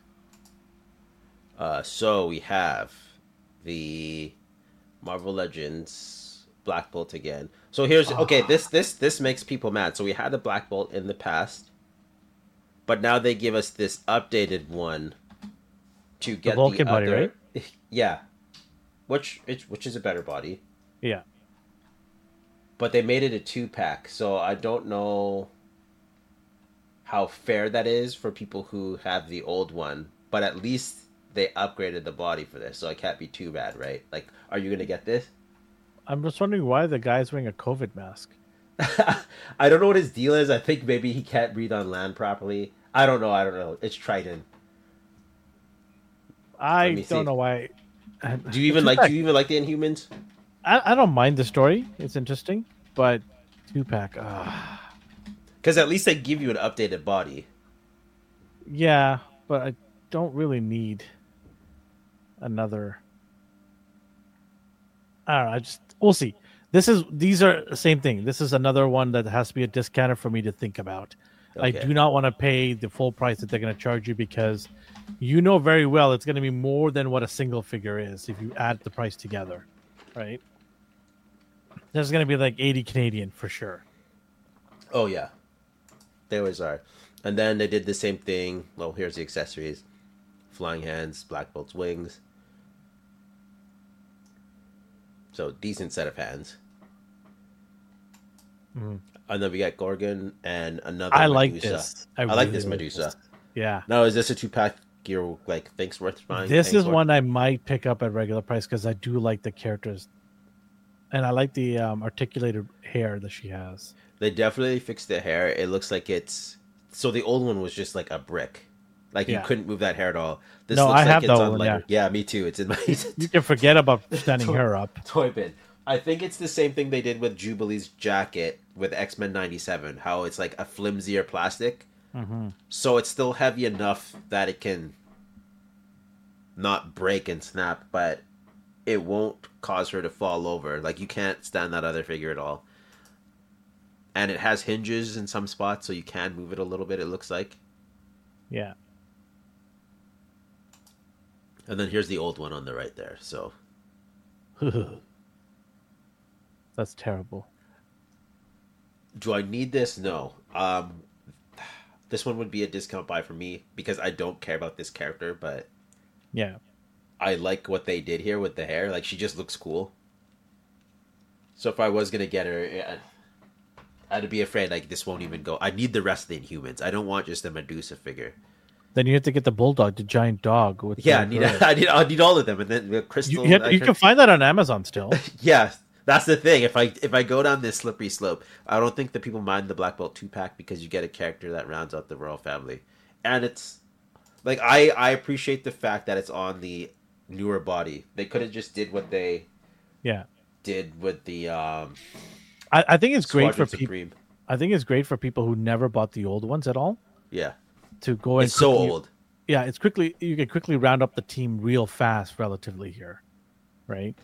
Uh, so we have the Marvel Legends Black Bolt again. So here's okay. This this this makes people mad. So we had a Black Bolt in the past, but now they give us this updated one to get the, Vulcan the body, other, right? Yeah, which it's which is a better body. Yeah. But they made it a two pack, so I don't know how fair that is for people who have the old one. But at least they upgraded the body for this, so it can't be too bad, right? Like, are you gonna get this? I'm just wondering why the guy's wearing a COVID mask. I don't know what his deal is. I think maybe he can't breathe on land properly. I don't know. I don't know. It's Triton. I me don't see. know why. Do you even like? Do you even like the Inhumans? I, I don't mind the story. It's interesting, but two pack. Uh, Because at least they give you an updated body. yeah, but I don't really need another. I don't know. I just we'll see. This is these are the same thing. This is another one that has to be a discounter for me to think about. I Okay. do not want to pay the full price that they're going to charge you because you know very well it's going to be more than what a single figure is if you add the price together, right? There's going to be like eighty Canadian for sure. Oh yeah, they always are. And then they did the same thing. Well, here's the accessories: flying hands, Black Bolt's wings. So decent set of hands. Mhm. And then we got Gorgon and another. I like Medusa. this. I, I like really this like Medusa. this. Yeah. Now, is this a two pack? You're like thinks worth buying? This thanks is for? one I might pick up at regular price because I do like the characters. And I like the um, articulated hair that she has. They definitely fixed the hair. It looks like it's so. The old one was just like a brick, like Yeah. you couldn't move that hair at all. This No, looks I like have it's that on one, lighter. yeah. Yeah, me too. It's in my You can forget about standing her up. toy bin. I think it's the same thing they did with Jubilee's jacket with X-Men ninety-seven. How it's like a flimsier plastic, Mm-hmm. so it's still heavy enough that it can not break and snap, but it won't cause her to fall over. Like you can't stand that other figure at all. And it has hinges in some spots, so you can move it a little bit. It looks like. Yeah. And then here's the old one on the right there. So That's terrible. do I need this? No. Um, this one would be a discount buy for me because I don't care about this character, but Yeah. I like what they did here with the hair. Like she just looks cool. So if I was gonna get her, yeah, I'd be afraid like this won't even go. I need the rest of the Inhumans. I don't want just a Medusa figure. Then you have to get the bulldog, the giant dog. With Yeah, I the need gray. I need I need all of them, and then the You, crystal. you, have- I you heard- can find that on Amazon still. Yeah, that's the thing. If I if I go down this slippery slope, I don't think that people mind the Black Belt two pack because you get a character that rounds out the royal family, and it's like I I appreciate the fact that it's on the newer body. They could have just did what they Yeah. did with the um. I, I think it's great Squadron for people. Supreme. I think it's great for people who never bought the old ones at all Yeah, to go and it's so quickly- old. Yeah, it's quickly you can quickly round up the team real fast, relatively here, right?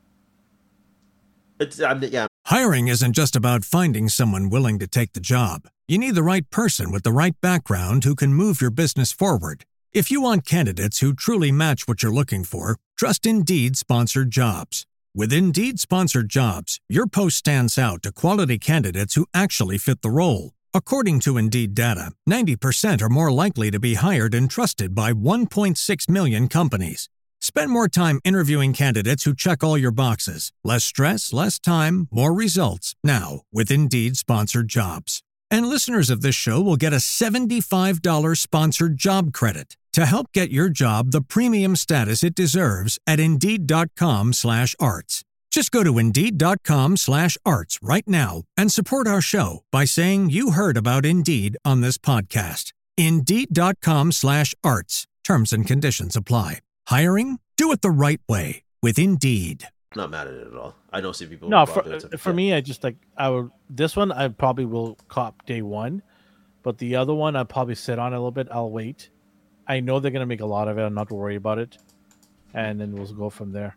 It's I'm, yeah. Hiring isn't just about finding someone willing to take the job. You need the right person with the right background who can move your business forward. If you want candidates who truly match what you're looking for, trust Indeed Sponsored Jobs. With Indeed Sponsored Jobs, your post stands out to quality candidates who actually fit the role. According to Indeed data, ninety percent are more likely to be hired and trusted by one point six million companies. Spend more time interviewing candidates who check all your boxes. Less stress, less time, more results. Now, with Indeed Sponsored Jobs. And listeners of this show will get a seventy-five dollars sponsored job credit to help get your job the premium status it deserves at Indeed.com slash arts. Just go to Indeed.com slash arts right now and support our show by saying you heard about Indeed on this podcast. Indeed.com slash arts. Terms and conditions apply. Hiring? Do it the right way with Indeed. I'm not mad at it at all. I know some people. No, who for bought it, so- for yeah. me, I just like I would this one I probably will cop day one, but the other one I'll probably sit on a little bit. I'll wait. I know they're gonna make a lot of it. I'm not worried about it, and then we'll go from there.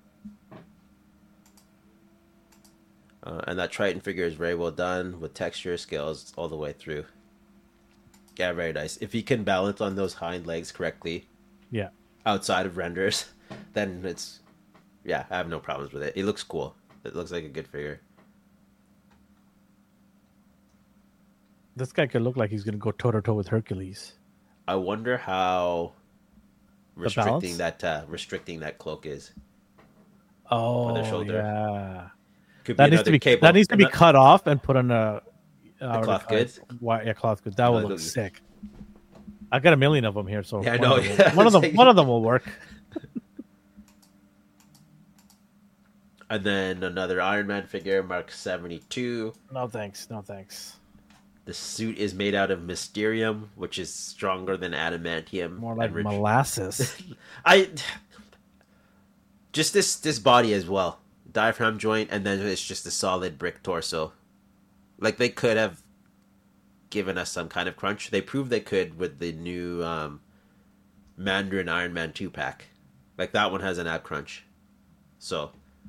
Uh, and that Triton figure is very well done with texture, scales all the way through. Yeah, very nice. If he can balance on those hind legs correctly Yeah. outside of renders, then it's yeah, I have no problems with it. It looks cool. It looks like a good figure. This guy could look like he's gonna go toe to toe with Hercules. I wonder how restricting balance? that uh, restricting that cloak is. Oh, their shoulder. yeah. Could That be needs to another be cable. that needs to be ano- cut off and put on a uh, cloth goods? Why, yeah, cloth goods. That would Cloth look goods. sick. I got a million of them here, so Yeah, I one know, Of them yeah. will, one of them, It's like- one of them will work. And then another Iron Man figure, Mark seventy-two. No thanks, no thanks. The suit is made out of Mysterium, which is stronger than adamantium. More like and rich- molasses. I just this this body as well, diaphragm joint, and then it's just a solid brick torso. Like they could have given us some kind of crunch. They proved they could with the new um, Mandarin Iron Man two pack. Like that one has an ab crunch, so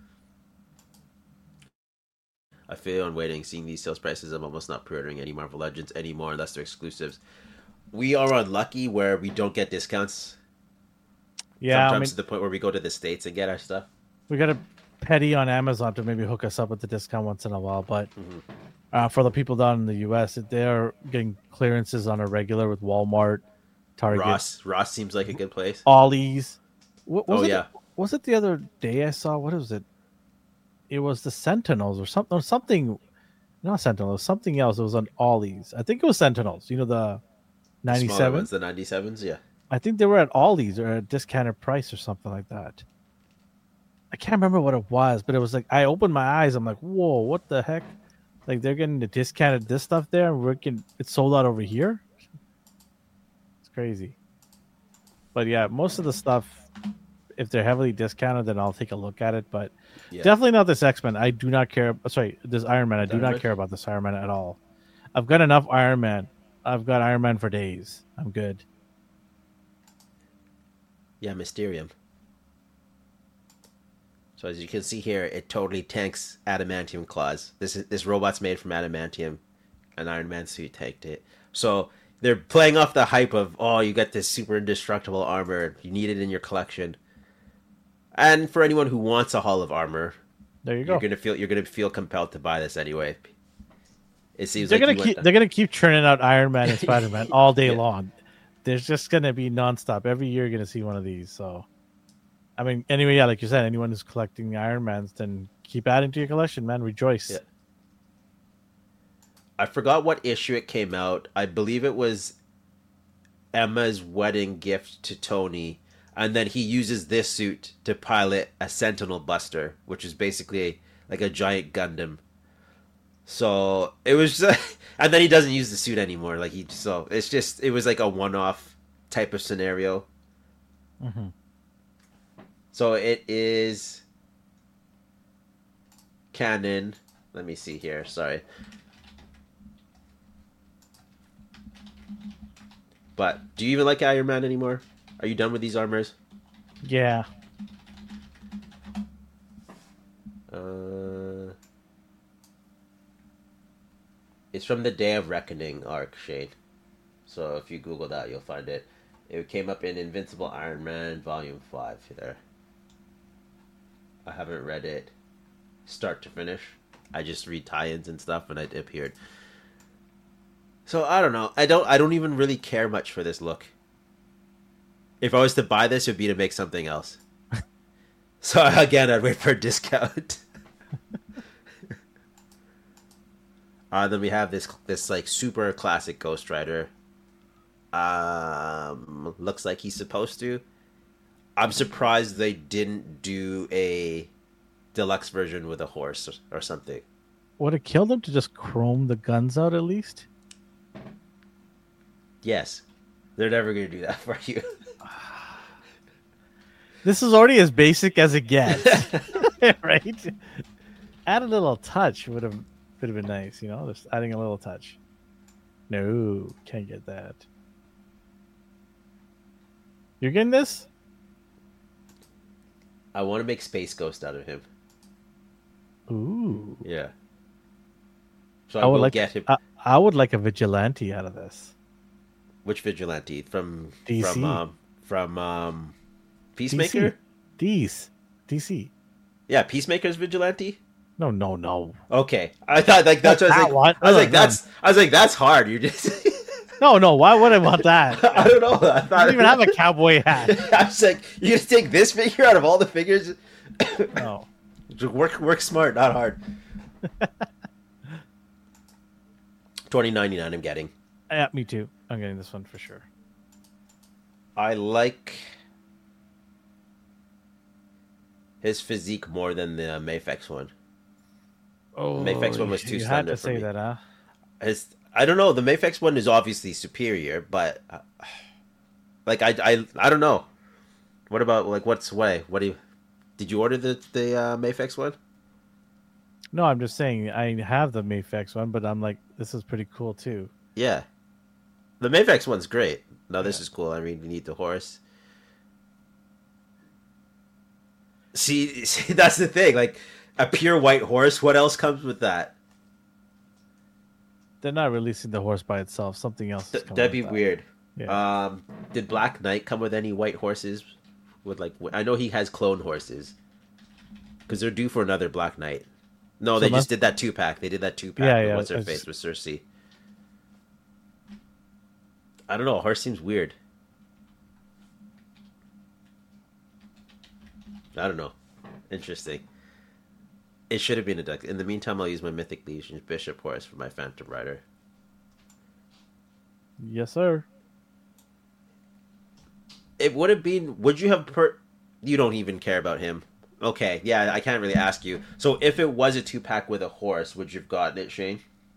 I feel on waiting, seeing these sales prices. I'm almost not pre-ordering any Marvel Legends anymore unless they're exclusives. We are unlucky where we don't get discounts. Yeah, I Sometimes mean, to the point where we go to the States and get our stuff. we got a petty on Amazon to maybe hook us up with the discount once in a while, but Mm-hmm. uh, for the people down in the U S, they're getting clearances on a regular with Walmart, Target, Ross Ross seems like a good place. Ollie's. What, was Oh, it, yeah. Was it the other day I saw? What was it? It was the Sentinels or something. Or something. Not Sentinels. Something else. It was on Ollie's. I think it was Sentinels. You know the Smaller ninety-seven. ones, the ninety-sevens, yeah. I think they were at Ollie's or at a discounted price or something like that. I can't remember what it was, but it was like I opened my eyes. I'm like, whoa, what the heck? Like they're getting the discounted this stuff there, and we're getting it's sold out over here. It's crazy. But yeah, most of the stuff, if they're heavily discounted, then I'll take a look at it. But Yeah. definitely not this X-Men. I do not care. Sorry, this Iron Man. I do Iron not Man? care about this Iron Man at all. I've got enough Iron Man. I've got Iron Man for days. I'm good. Yeah, Mysterium. So as you can see here, it totally tanks adamantium claws. This is this robot's made from adamantium. An Iron Man suit tanked it. So they're playing off the hype of, oh, you got this super indestructible armor. You need it in your collection. And for anyone who wants a Hall of Armor, There you go. you're gonna feel you're gonna feel compelled to buy this anyway. It seems They're like gonna you keep. went- They're gonna keep churning out Iron Man and Spider Man all day Yeah. long. There's just gonna be nonstop. Every year, you're gonna see one of these. So, I mean, anyway, yeah, like you said, anyone who's collecting the Iron Mans, then keep adding to your collection, man. Rejoice. Yeah. I forgot what issue it came out. I believe it was Emma's wedding gift to Tony, and then he uses this suit to pilot a Sentinel Buster, which is basically like a giant Gundam. So it was, just, and then he doesn't use the suit anymore. Like he, so it's just it was like a one-off type of scenario. Mm-hmm. So it is canon. Let me see here. Sorry. But do you even like Iron Man anymore? Are you done with these armors? Yeah. Uh, it's from the Day of Reckoning arc, Shade. So if you Google that, you'll find it. It came up in Invincible Iron Man Volume five there. I haven't read it start to finish. I just read tie-ins and stuff, and it appeared. So I don't know. I don't. I don't even really care much for this look. If I was to buy this, it would be to make something else. So again, I'd wait for a discount. uh, then we have this this like super classic Ghost Rider. Um, looks like he's supposed to. I'm surprised they didn't do a deluxe version with a horse or, or something. Would it kill them to just chrome the guns out at least? Yes, they're never going to do that for you. This is already as basic as it gets, right? Add a little touch would have would have been nice, you know, just adding a little touch. No, can't get that. You're getting this? I want to make Space Ghost out of him. Ooh, Yeah. So I, I would will like get him. I, I would like a vigilante out of this. Which vigilante from D C. from um, from um, Peacemaker? D C. D C. Yeah, Peacemaker's vigilante. No, no, no. Okay, I thought like that's what I was That like. one? I was No, like, no. that's. I was like, that's hard. You're just. No, no. Why would I want that? I don't know. I I thought don't even have a cowboy hat. I was like, you're gonna take this figure out of all the figures? No. Just work, work smart, not hard. Twenty ninety nine. I'm getting. Yeah, me too. I'm getting this one for sure. I like his physique more than the Mayfex one. Oh, Mayfex one was too you had slender to for say me. that, huh? His, I don't know. The Mayfex one is obviously superior, but uh, like I, I, I don't know. What about like what's way? What do you? Did you order the the uh, Mayfex one? No, I'm just saying I have the Mayfex one, but I'm like, this is pretty cool too. Yeah, the Mayfex one's great. No, this is cool. I mean, we need the horse. See, see, that's the thing. Like a pure white horse. What else comes with that? They're not releasing the horse by itself. Something else. Is Th- coming that'd be with that. weird. Yeah. Um, did Black Knight come with any white horses? With like, I know he has clone horses because they're due for another Black Knight. No, So they must- just did that two pack. They did that two pack. Yeah, with yeah, What's her it's- face with Cersei? I don't know. Horse seems weird. I don't know. Interesting. It should have been a duck. In the meantime, I'll use my Mythic Legions Bishop horse for my Phantom Rider. Yes, sir. It would have been. Would you have per? You don't even care about him. Okay, yeah, I can't really ask you. So if it was a two pack with a horse, would you have gotten it, Shane?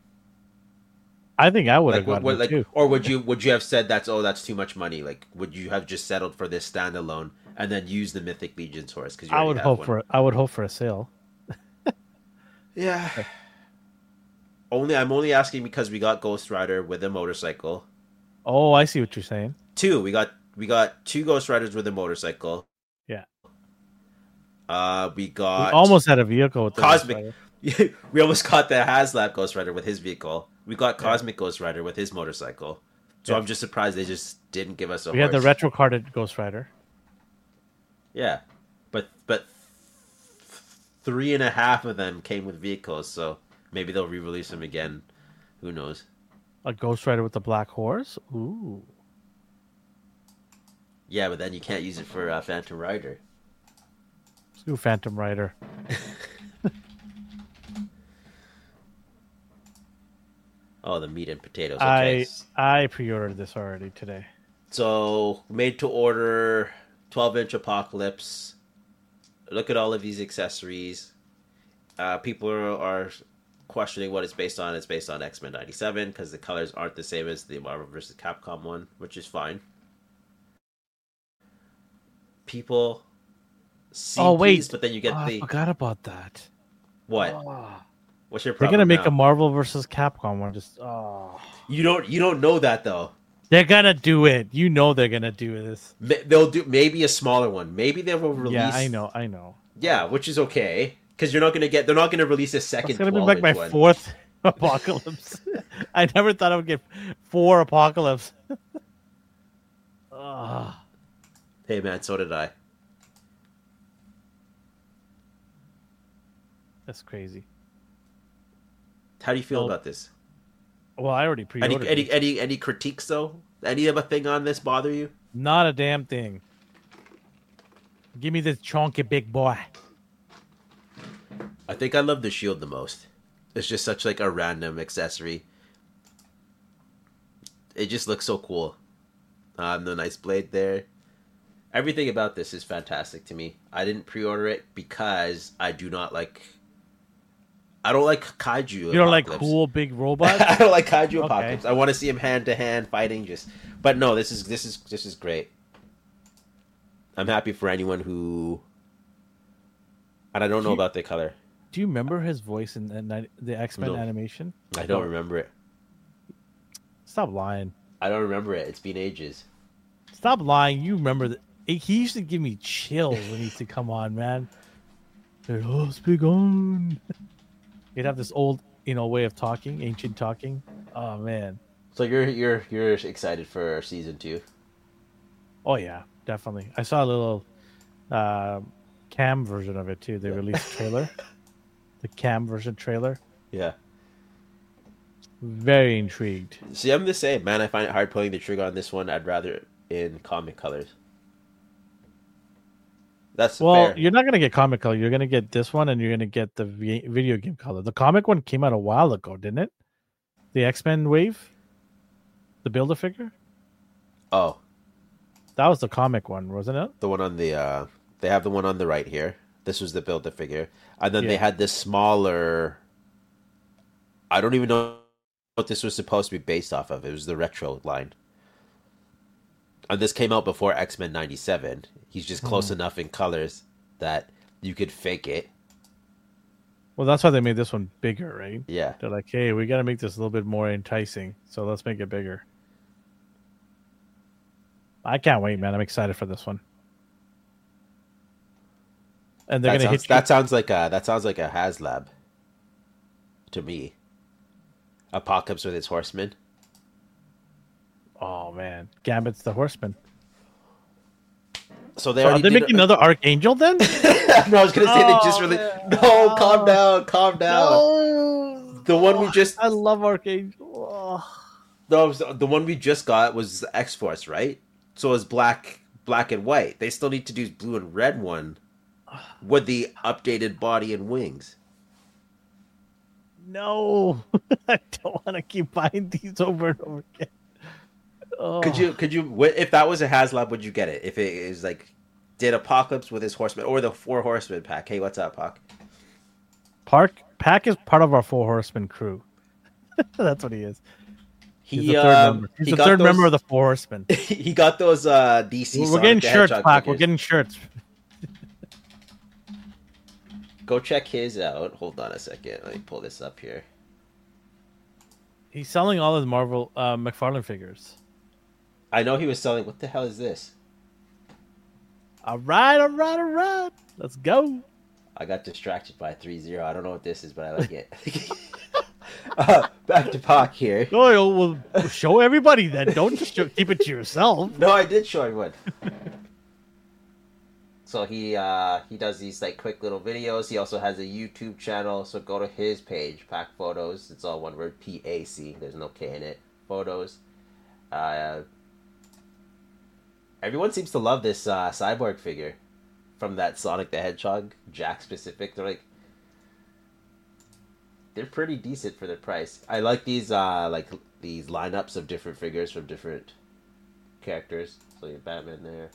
I think I would Like, have what, gotten what, it like, too. or would you would you have said that's oh that's too much money? Like, would you have just settled for this standalone and then use the Mythic Legions horse? Because I would hope for I would hope for a sale. Yeah. Only I'm only asking because we got Ghost Rider with a motorcycle. Oh, I see what you're saying. Two, we got we got two Ghost Riders with a motorcycle. Yeah. Uh, we We got almost had a vehicle with the Cosmic. Ghost Rider. We almost got the HasLab Ghost Rider with his vehicle. We got Cosmic Ghost Rider with his motorcycle. So Yeah. I'm just surprised they just didn't give us a We horse. had the retro carded Ghost Rider. Yeah, but but three and a half of them came with vehicles, so maybe they'll re-release them again. Who knows? A Ghost Rider with the black horse. Ooh. Yeah, but then you can't use it for uh, Phantom Rider. Let's do Phantom Rider. Oh, the meat and potatoes. Okay. I I pre-ordered this already today. So made to order, twelve inch Apocalypse. Look at all of these accessories. Uh, people are, are questioning what it's based on. It's based on X-Men ninety-seven because the colors aren't the same as the Marvel versus. Capcom one, which is fine. People seem Oh, wait. pleased, but then you get Oh, I the forgot about that. what? Oh. What's your They're problem? gonna make now? a Marvel versus Capcom one. Just oh, You don't. You don't know that though. they're gonna do it. You know they're gonna do this. Ma- They'll do maybe a smaller one. Maybe they will release. Yeah, I know, I know. Yeah, which is okay because you're not gonna get. They're not gonna release a second. It's gonna be like my twelve inch one. fourth Apocalypse. I never thought I would get four Apocalypse. Ugh. Hey man, so did I. That's crazy. How do you feel Well, about this? Well, I already Any pre-ordered. any it. any any critiques though? Any of a thing on this bother you? Not a damn thing. Give me this chunky big boy. I think I love the shield the most. It's just such like a random accessory. It just looks so cool. Um, the nice blade there. Everything about this is fantastic to me. I didn't pre-order it because I do not like. I don't like kaiju. You don't like apocalypse. cool big robots? I don't like kaiju Okay. apocalypse. I want to see him hand to hand fighting. Just, but no, this is this is this is great. I'm happy for anyone who. And I don't know You- about the color. Do you remember his voice in the, ni- the X-Men No. animation? I don't remember it. Stop lying. I don't remember it. It's been ages. Stop lying. You remember that? He used to give me chills when he used to come on, man. Let us be gone. He'd have this old, you know, way of talking, ancient talking. Oh man, So you're you're you're excited for season two? Oh yeah, definitely. I saw a little uh, cam version of it too. They Yeah. released a trailer, the cam version trailer. Yeah. Very intrigued. See, I'm the same, man. I find it hard pulling the trigger on this one. I'd rather it in comic colors. That's Well, fair. you're not gonna get comic color. You're gonna get this one, and you're gonna get the v- video game color. The comic one came out a while ago, didn't it? The X-Men wave, the Builder figure. Oh, That was the comic one, wasn't it? the one on the uh they have the one on the right here. This was the Build a Figure. And then they Yeah. had this smaller, I don't even know what this was supposed to be based off of. It was the retro line. And this came out before X-Men ninety-seven. He's just close enough in colors that you could fake it. Well, that's why they made this one bigger, right? Yeah. They're like, hey, we got to make this a little bit more enticing, so let's make it bigger. I can't wait, man. I'm excited for this one. And they're That gonna sounds, hit you. that sounds like a that sounds like a HasLab to me. Apocalypse with his horsemen. Oh man, Gambit's the Horseman. So they So are already they did making it- another Archangel then? No, I was gonna say they just Oh, really man. no, calm down, calm down. No, The one we just I love Archangel. Oh. no, it was- the one we just got was X Force, right? So it's black, black and white. They still need to do blue and red one with the updated body and wings. No, I don't want to keep buying these over and over again. Oh. Could you, could you, wh- if that was a HasLab, would you get it? If it is like, did Apocalypse with his horsemen or the Four Horsemen pack? Hey, what's up, Pac? Park Pack is part of our Four Horsemen crew. That's what he is. He's He, the third um, member. He's he the got third those- member of the Four Horsemen. he got those uh, D C. We're Sonic getting the shirts, Hedgehog Pack. We're figures. getting shirts. Go check his out. Hold on a second. Let me pull this up here. He's selling all his Marvel uh, McFarlane figures. I know he was selling. What the hell is this? All right, all right, all right. Let's go. I got distracted by three zero. I don't know what this is, but I like it. uh, back to Pac here. Oh, well, show everybody then. Don't just show, keep it to yourself. No, I did show him one. So he uh, he does these like quick little videos. He also has a YouTube channel. So go to his page, Pac Photos. It's all one word, P A C. There's no K in it. Photos. Uh, everyone seems to love this uh, cyborg figure from that Sonic the Hedgehog, Jack specific. They're like, they're pretty decent for their price. I like these uh, like these lineups of different figures from different characters. So you have Batman there.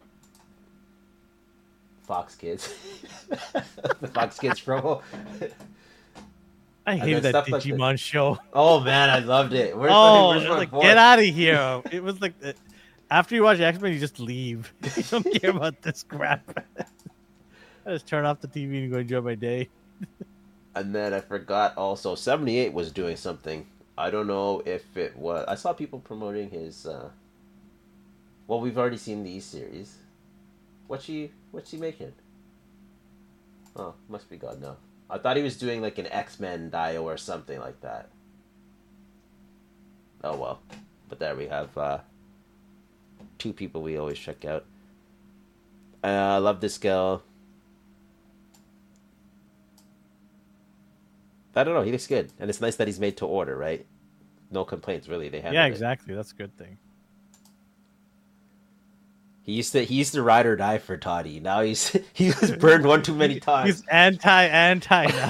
Fox Kids. The Fox Kids promo. I And hated then that stuff like Digimon show. Oh man, I loved it. Where's Oh, my, where's my like, board? get out of here. It was like, uh, after you watch X-Men, you just leave. You don't care about this crap. I just turn off the T V and go enjoy my day. And then I forgot also, seventy-eight was doing something. I don't know if it was... I saw people promoting his... Uh... Well, we've already seen these series. What's he, what's he making? Oh, must be gone now. I thought he was doing like an X-Men Dio or something like that. Oh well. But there we have uh, two people we always check out. Uh, I love this girl. I don't know. He looks good, and it's nice that he's made to order, right? No complaints, really. They have Yeah, exactly. That's a good thing. He used to he used to ride or die for Toddy. Now he's he was burned one too many times. He's anti anti now.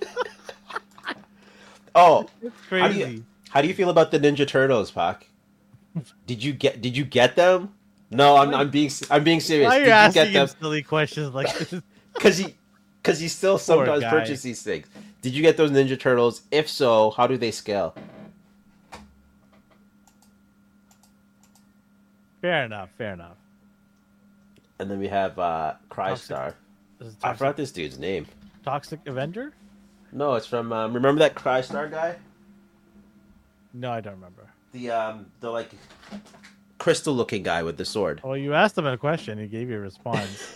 Oh, It's how do crazy. you how do you feel about the Ninja Turtles, Pac? Did you get did you get them? No, I'm I'm being I'm being serious. Why are Did you you asking get him them? silly questions like this? Because he because he still sometimes guy. purchase these things. Did you get those Ninja Turtles? If so, how do they scale? Fair enough. Fair enough. And then we have uh, Crystar. This is I Toxic, forgot this dude's name. Toxic Avenger? No, it's from um, remember that Crystar guy? No, I don't remember. The um the like crystal looking guy with the sword. Well, you asked him a question. He gave you a response.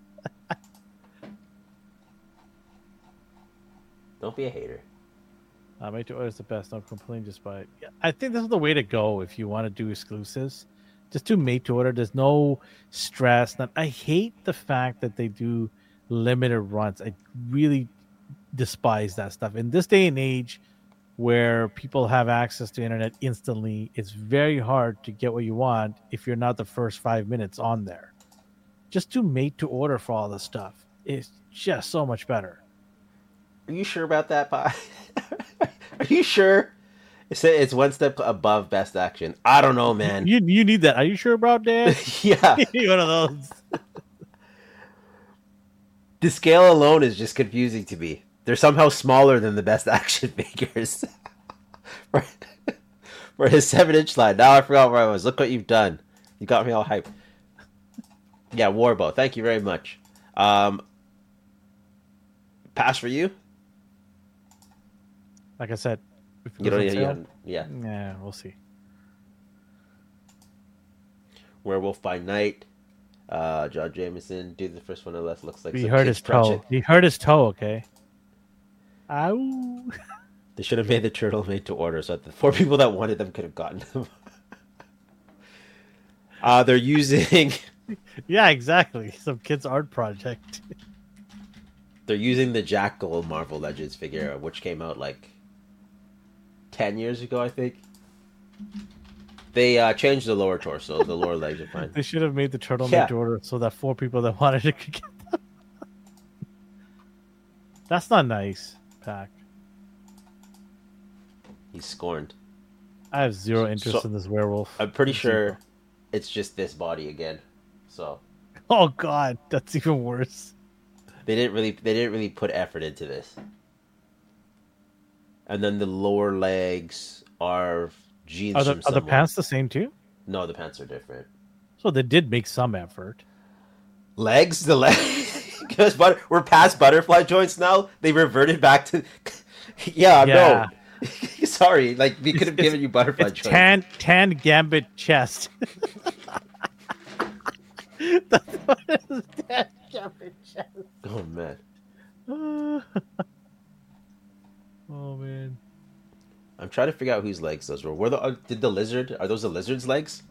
Don't be a hater. Uh, made to order is the best. No complaint, just buy it. Yeah, I think this is the way to go if you want to do exclusives. Just do made to order. There's no stress. Not, I hate the fact that they do limited runs. I really despise that stuff. In this day and age where people have access to internet instantly, it's very hard to get what you want if you're not the first five minutes on there. Just do made to order for all this stuff. It's just so much better. Are you sure about that, Pi? Are you sure? It's it's one step above best action. I don't know, man. You you need that. Are you sure about that? Yeah. One of those. The scale alone is just confusing to me. They're somehow smaller than the best action figures. for, for his seven inch line. Now I forgot where I was. Look what you've done. You got me all hyped. Yeah, Warbow. Thank you very much. Um, pass for you? Like I said, if it You goes don't on need, sale, yeah. yeah, we'll see. Werewolf by Night. Uh, John Jameson. Dude, the first one on the left looks like He some hurt kid's his toe. project. He hurt his toe. Okay. Ow. They should have made the turtle made to order so that the four people that wanted them could have gotten them. uh, they're using Yeah, exactly. Some kid's art project. they're using the Jackal Marvel Legends figure, which came out like ten years ago, I think. They uh, changed the lower torso. The lower legs are fine. They should have made the turtle Yeah. made to order so that four people that wanted it could get them. That's not nice, Pac. He's scorned. I have zero interest So- in this werewolf. I'm pretty Zero. sure it's just this body again. So Oh God, that's even worse. they didn't really they didn't really put effort into this. And then the lower legs are jeans Are the, from are the someone. pants the same too? No, the pants are different. So they did make some effort. Legs, the legs. Because but we're past butterfly joints now. They reverted back to. yeah, Yeah. no. Sorry, like we could have It's- given you butterfly It's joints. tan tan gambit chest. That's what it is. Tan gambit chest. Oh man. Oh man. I'm trying to figure out whose legs those were. Were the uh, did the lizard? Are those the lizard's legs?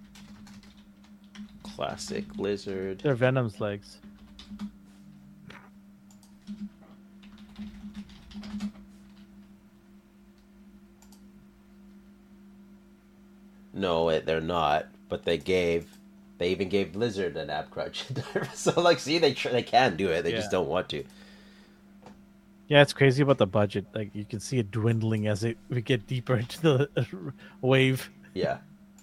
Classic lizard. They're Venom's legs. No, it, they're not. But they gave, they even gave Lizard an ab crutch. So like, see, they tr- they can do it. They Yeah. just don't want to. Yeah, it's crazy about the budget. Like you can see it dwindling as it we get deeper into the wave. Yeah.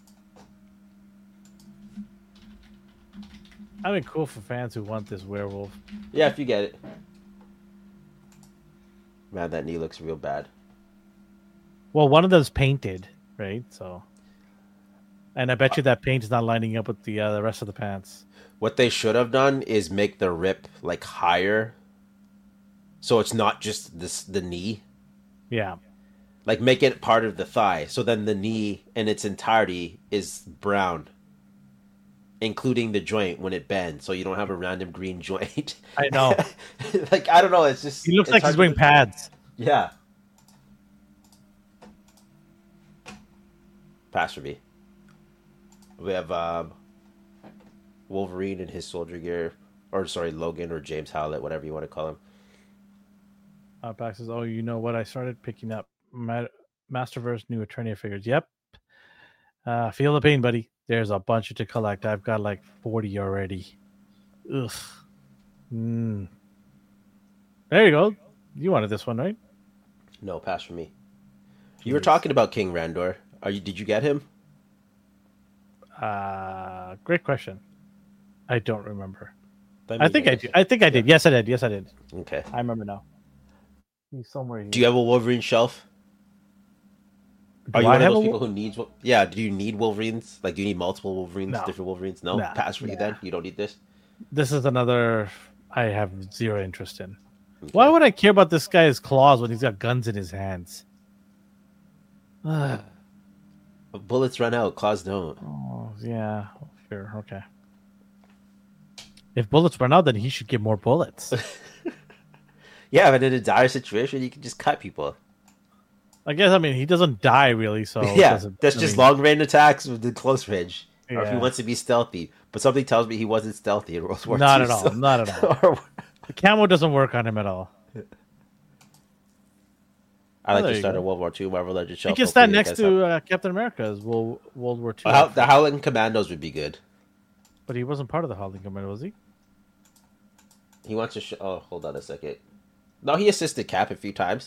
I mean, cool for fans who want this werewolf. Yeah, if you get it. Man, that knee looks real bad. Well, one of them's painted, right? So, and I bet you that paint is not lining up with the uh, the rest of the pants. What they should have done is make the rip like higher, so it's not just this the knee. Yeah, Like make it part of the thigh, so then the knee in its entirety is brown, including the joint when it bends, so you don't have a random green joint. I know. Like I don't know, it's just He looks it's like hard he's to- wearing pads. Yeah. Pass for me. We have um, Wolverine in his soldier gear, or sorry, Logan or James Howlett, whatever you want to call him. Uh, Pax says, "Oh, you know what? I started picking up Ma- Masterverse new Eternia figures. Yep. Uh, feel the pain, buddy. There's a bunch to collect. I've got like forty already. Ugh. Mm. There you go. You wanted this one, right? No, pass for me. You were talking about King Randor. Are you? Did you get him? Uh, great question. I don't remember. Let I me think I guess. do. I think I did. Yes, I did. Yes, I did. Okay. I remember now. He's somewhere here. Do you have a Wolverine shelf? Are Do you I one of have those a people Wol- who needs? Wo- Yeah. Do you need Wolverines? Like, do you need multiple Wolverines? No. Different Wolverines? No. No. Pass for you Yeah. then. You don't need this. This is another I have zero interest in. Why would I care about this guy's claws when he's got guns in his hands? Ugh. Bullets run out. Claws don't. Oh, yeah. Sure. Okay. If bullets run out, then he should get more bullets. Yeah, but in a dire situation, you can just cut people. I guess I mean he doesn't die really, so it yeah, doesn't- that's I just mean, long range attacks with the close range. Or if he Yeah. wants to be stealthy, but something tells me he wasn't stealthy in World War Not Two. at all, so- not at all. or- The camo doesn't work on him at all. I like there to you start go. a World War Two Marvel Legends He shelf. can stand Hopefully it next gets to up. uh, Captain America as World World War Two, Well, how, the Howling Commandos would be good. but he wasn't part of the Howling Commando, was he? He wants to. Sh- oh, hold on a second. No, he assisted Cap a few times.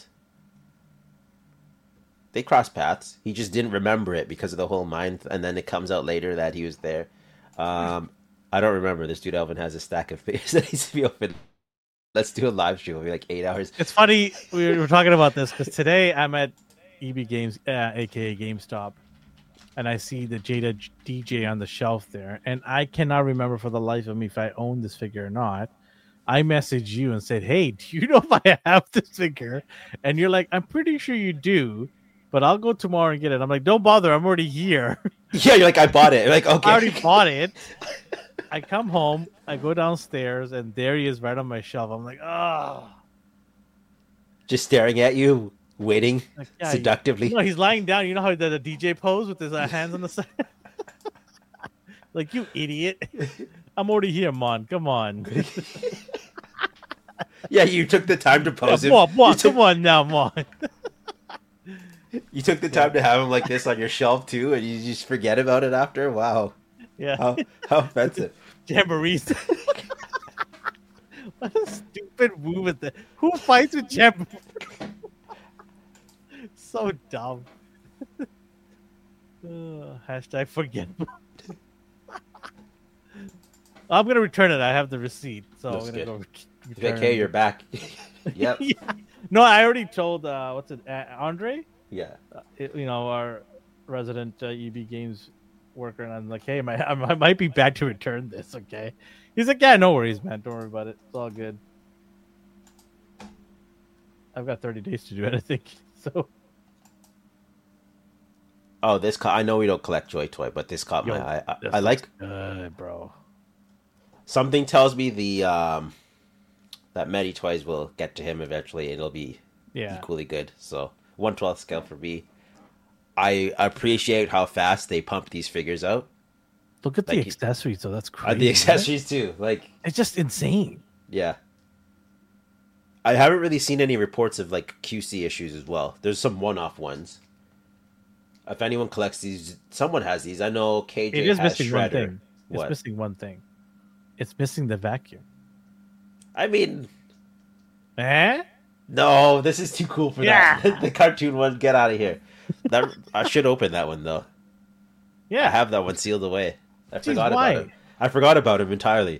They crossed paths. He just didn't remember it because of the whole mind, and then it comes out later that he was there. Um, I don't remember. This dude Elvin has a stack of figures that needs to be opened. Let's do a live stream. It'll be like eight hours. It's funny we were talking about this because today I'm at E B Games, uh, aka GameStop, and I see the Jada D J on the shelf there, and I cannot remember for the life of me if I own this figure or not. I messaged you and said, "Hey, do you know if I have this figure?" And you're like, "I'm pretty sure you do, but I'll go tomorrow and get it." I'm like, "Don't bother, I'm already here. Yeah, you're like, I bought it. You're like, okay. I already bought it." I come home, I go downstairs, and there he is right on my shelf. I'm like, "Oh." Just staring at you, waiting Like, yeah, seductively. No, he's lying down. You know how he did the D J pose with his uh, hands on the side? Like, you idiot. I'm already here, Mon. Come on. Yeah, you took the time to pose Yeah, him. Mon, Mon, you, took, come on now, Mon. you took the time to have him like this on your shelf too, and you just forget about it after. Wow, Yeah. how how offensive. Jamborees. What a stupid move with that. Who fights with jamboree? So dumb. Uh, hashtag forget. I'm gonna return it. I have the receipt, so That's I'm gonna good. go. Re- Like, return hey, it. you're back. Yep. Yeah. No, I already told uh, what's it, uh, Andre? Yeah. Uh, it- you know, our resident uh, E B Games worker, and I'm like, hey, my, I I might be back to return this. Okay, he's like, yeah, no worries, man. Don't worry about it. It's all good. I've got thirty days to do it, I think. So Oh, this ca- I know we don't collect Joy Toy, but this caught Yo, my eye. I, this I like good, bro. something tells me the um that Medi Toys will get to him eventually. It'll be Yeah, equally good. So one twelfth scale for me. I appreciate how fast they pump these figures out. look at the Like he- accessories. So that's Uh, crazy. the right? accessories too. Like, It's just insane. yeah. I haven't really seen any reports of like Q C issues as well. There's some one-off ones. If anyone collects these, someone has these. I know K J It is has missing Shredder. one thing. It's What? missing one thing. It's missing the vacuum. I mean, Eh? no, this is too cool for Yeah. that. The cartoon one, get out of here. That I should open that one though. I Yeah. have that one sealed away. I Jeez, forgot why? about him. I forgot about him entirely.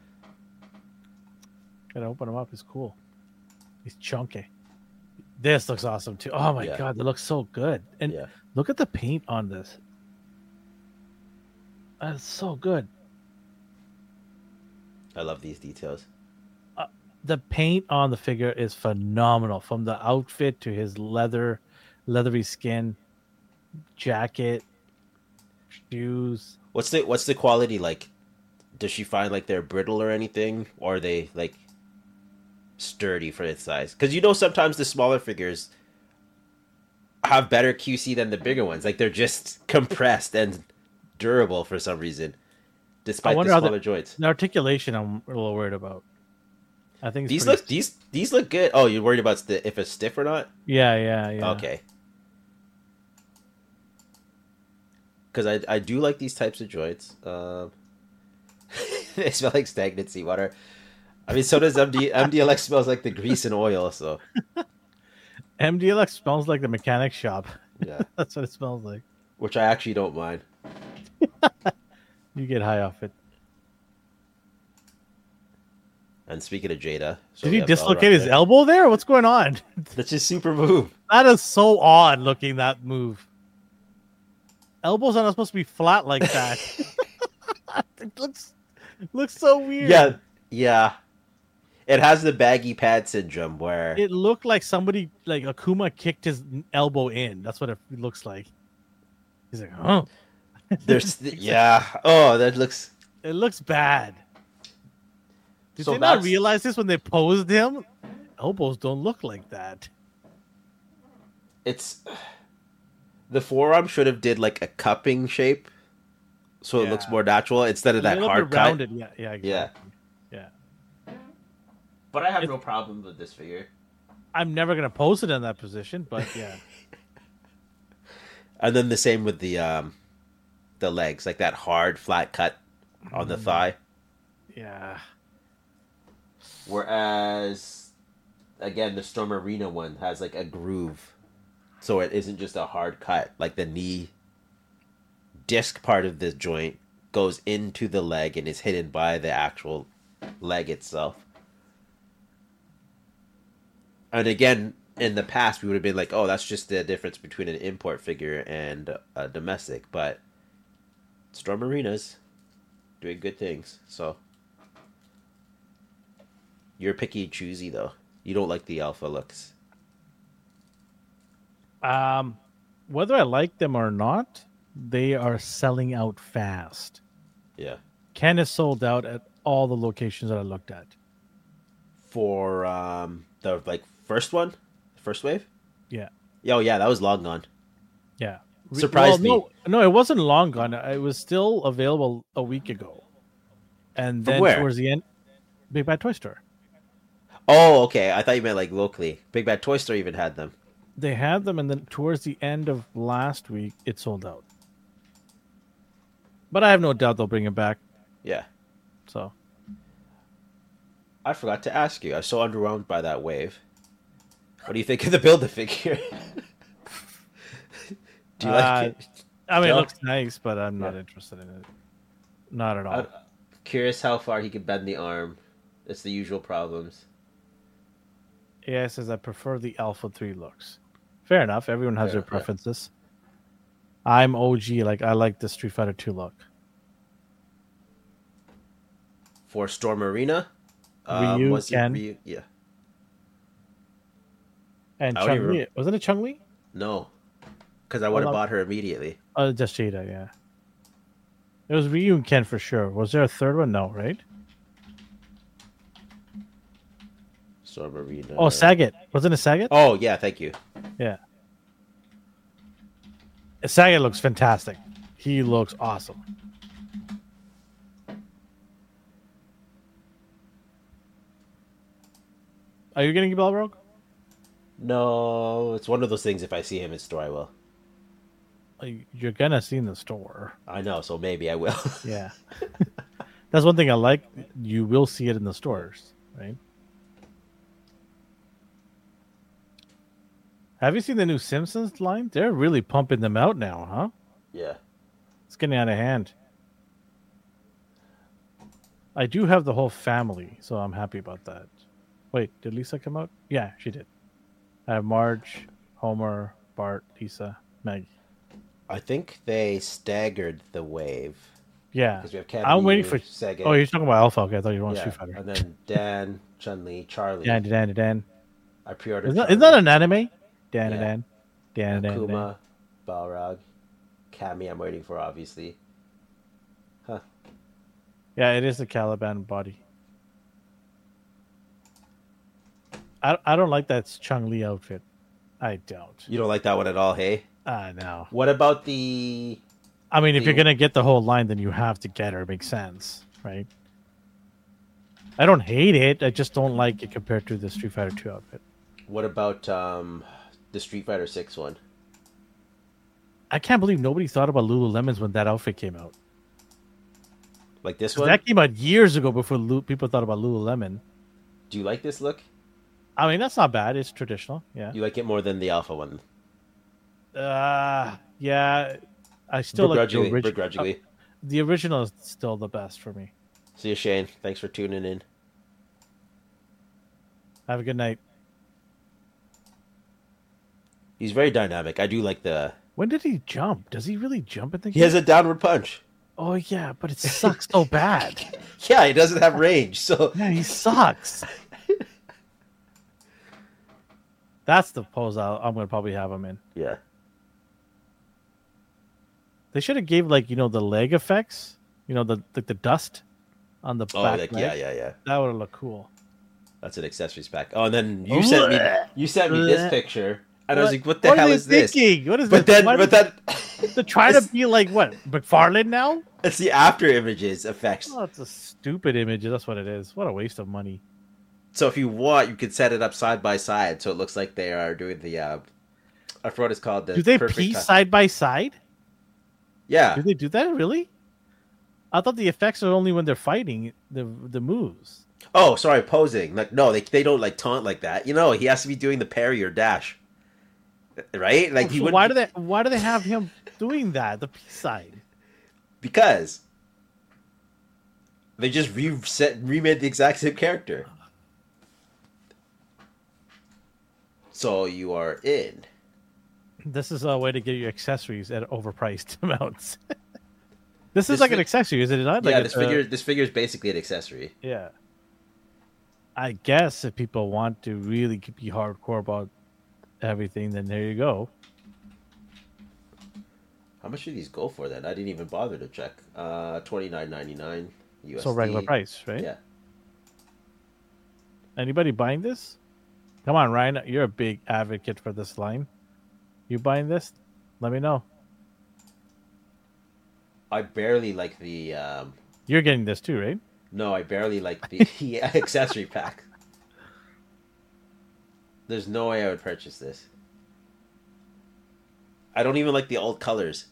Gotta open them up. It's cool. He's chunky. This looks awesome too. Oh my Yeah. god, that looks so good. And Yeah. look at the paint on this. That's so good. I love these details. The paint on the figure is phenomenal. From the outfit to his leather, leathery skin, jacket, shoes. What's the what's the quality like? Does she find like they're brittle or anything, or are they like sturdy for its size? Because you know sometimes the smaller figures have better Q C than the bigger ones. Like they're just compressed and durable for some reason, despite the wonder how smaller the- joints. The articulation, I'm a little worried about. I think it's These pretty- look these these look good. Oh, you're worried about the, if it's stiff or not? Yeah, yeah, yeah. Okay. Because I I do like these types of joints. Um, they smell like stagnant seawater. I mean, so does M D M D L X smells like the grease and oil. So M D L X smells like the mechanic shop. yeah, That's what it smells like. which I actually don't mind. You get high off it. And speaking of Jada, so Did we he have dislocate his Elrock elbow there? What's going on? there. That's just super move. That is so odd looking, that move. Elbows are not supposed to be flat like that. It looks looks so weird. Yeah, yeah. It has the baggy pad syndrome where It looked like somebody, like Akuma kicked his elbow in. That's what it looks like. He's like, oh. there's yeah. Oh, that looks. It looks bad. Did So they not that's- realize this when they posed him? Elbows don't look like that. it's the forearm should have did like a cupping shape, so it looks Yeah. more natural instead of A that little hard bit cut. rounded. Yeah, yeah, exactly. Yeah. But I have It- no problem with this figure. I'm never gonna pose it in that position, but yeah. And then the same with the um, the legs, like that hard flat cut on the thigh. Yeah. Whereas, again, the Storm Arena one has like a groove, so it isn't just a hard cut. Like the knee disc part of the joint goes into the leg and is hidden by the actual leg itself. And again, in the past, we would have been like, "Oh, that's just the difference between an import figure and a domestic." But Storm Arena's doing good things, so. You're picky and choosy, though. You don't like the alpha looks. Um, whether I like them or not, they are selling out fast. Yeah. Ken is sold out at all the locations that I looked at. For um the like first one, first wave. Yeah, Oh yeah, that was long gone. yeah. Re- Surprised well, No, no, it wasn't long gone. It was still available a week ago, and From then where? towards the end, Big Bad Toy Store. Oh, okay. I thought you meant like locally. Big Bad Toy Store even had them. They had them, and then towards the end of last week, it sold out. But I have no doubt they'll bring it back. Yeah. So I forgot to ask you. I was so underwhelmed by that wave. What do you think of the Build-A-Figure? Do you Uh, like it? I mean, No? it looks nice, but I'm not Yeah. interested in it. Not at all. I'm curious how far he can bend the arm. It's the usual problems. Yeah, it says I prefer the Alpha three looks. Fair enough. Everyone has Fair their enough, yeah. preferences. I'm O G. Like, I like the Street Fighter two look. For Storm Arena, Ryu, was it Ken. Ryu? Yeah. And I don't Chung even Li. rem- Wasn't it Chung Li? No, because I would have Hold on. bought her immediately. Oh, just Jada, yeah. It was Ryu and Ken for sure. Was there a third one? No, right? Storm Arena. Oh, Sagat. Wasn't it Sagat? Oh yeah, thank you. Yeah. Sagat looks fantastic. He looks awesome. Are you getting Balrog? No, it's one of those things. If I see him in store, I will. You're gonna see in the store. I know, so maybe I will. Yeah. That's one thing I like. You will see it in the stores, right? Have you seen the new Simpsons line? They're really pumping them out now, huh? Yeah. It's getting out of hand. I do have the whole family, so I'm happy about that. Wait, did Lisa come out? Yeah, she did. I have Marge, Homer, Bart, Lisa, Maggie. I think they staggered the wave. Yeah. 'Cause we have Ken, I'm waiting Ryu, for. Sega. Oh, you're talking about Alpha. Okay, I thought you were on Yeah, Street Fighter. and then Dan, Chun-Li, Charlie. Dan, Dan, Dan. I pre-ordered. Isn't that, Charlie, isn't that an anime? Dan, Yeah. Dan, Dan, Dan, Dan. Akuma, Balrog, Cammy. I'm waiting for obviously. Huh. Yeah, it is the Caliban body. I, I don't like that Chung Li outfit. I don't. You don't like that one at all, hey? I know. What about the? I mean, if The- you're gonna get the whole line, then you have to get her. It makes sense, right? I don't hate it. I just don't like it compared to the Street Fighter two outfit. What about um, the Street Fighter six one? I can't believe nobody thought about Lululemons when that outfit came out. Like this 'Cause one? that came out years ago before Lu- people thought about Lululemon. Do you like this look? I mean, that's not bad. It's traditional. Yeah. You like it more than the Alpha one? Uh, yeah. I still like the Begrudgingly. original. Begrudgingly. The original is still the best for me. See you, Shane. Thanks for tuning in. Have a good night. He's very dynamic. I do like the. When did he jump? Does he really jump in the He has a downward punch. Oh yeah, but it sucks so bad. Yeah, he doesn't have range, so Yeah, he sucks. That's the pose I'll, I'm gonna probably have him in. yeah. They should have gave like you know the leg effects, you know the the, the dust on the Oh, back like, leg. yeah, yeah, yeah. That would have looked cool. That's an accessories pack. Oh, and then you sent me you sent me this picture, And I was What- like, what the what are hell they is this? thinking? What is But this? then, Why but did- then, They're trying to it's, be like what? McFarlane now? it's the after images effects. Oh, it's a stupid image. That's what it is. What a waste of money. So if you want, you can set it up side by side, so it looks like they are doing the. Uh, I forgot what it's called. The Do they perfect pee ti- side by side? Yeah, Do they do that really? I thought the effects are only when they're fighting the the moves. Oh, sorry, posing. Like, no, they they don't like taunt like that. You know, he has to be doing the parry or dash, right? Like, Oh, he so wouldn't. why do they why do they have him doing that? The P side. Because they just reset remade the exact same character. So you are in. This is a way to get your accessories at overpriced amounts. this is This like an fi- accessory, is it not? Like yeah, a- this uh, figure this figure is basically an accessory. Yeah. I guess if people want to really be hardcore about everything, then there you go. How much do these go for then? I didn't even bother to check. Uh, twenty nine ninety nine U S D. So regular price, right? Yeah. Anybody buying this? Come on, Ryan. You're a big advocate for this line. You buying this? Let me know. I barely like the. Um, You're getting this too, right? no, I barely like the, the accessory pack. There's no way I would purchase this. I don't even like the old colors.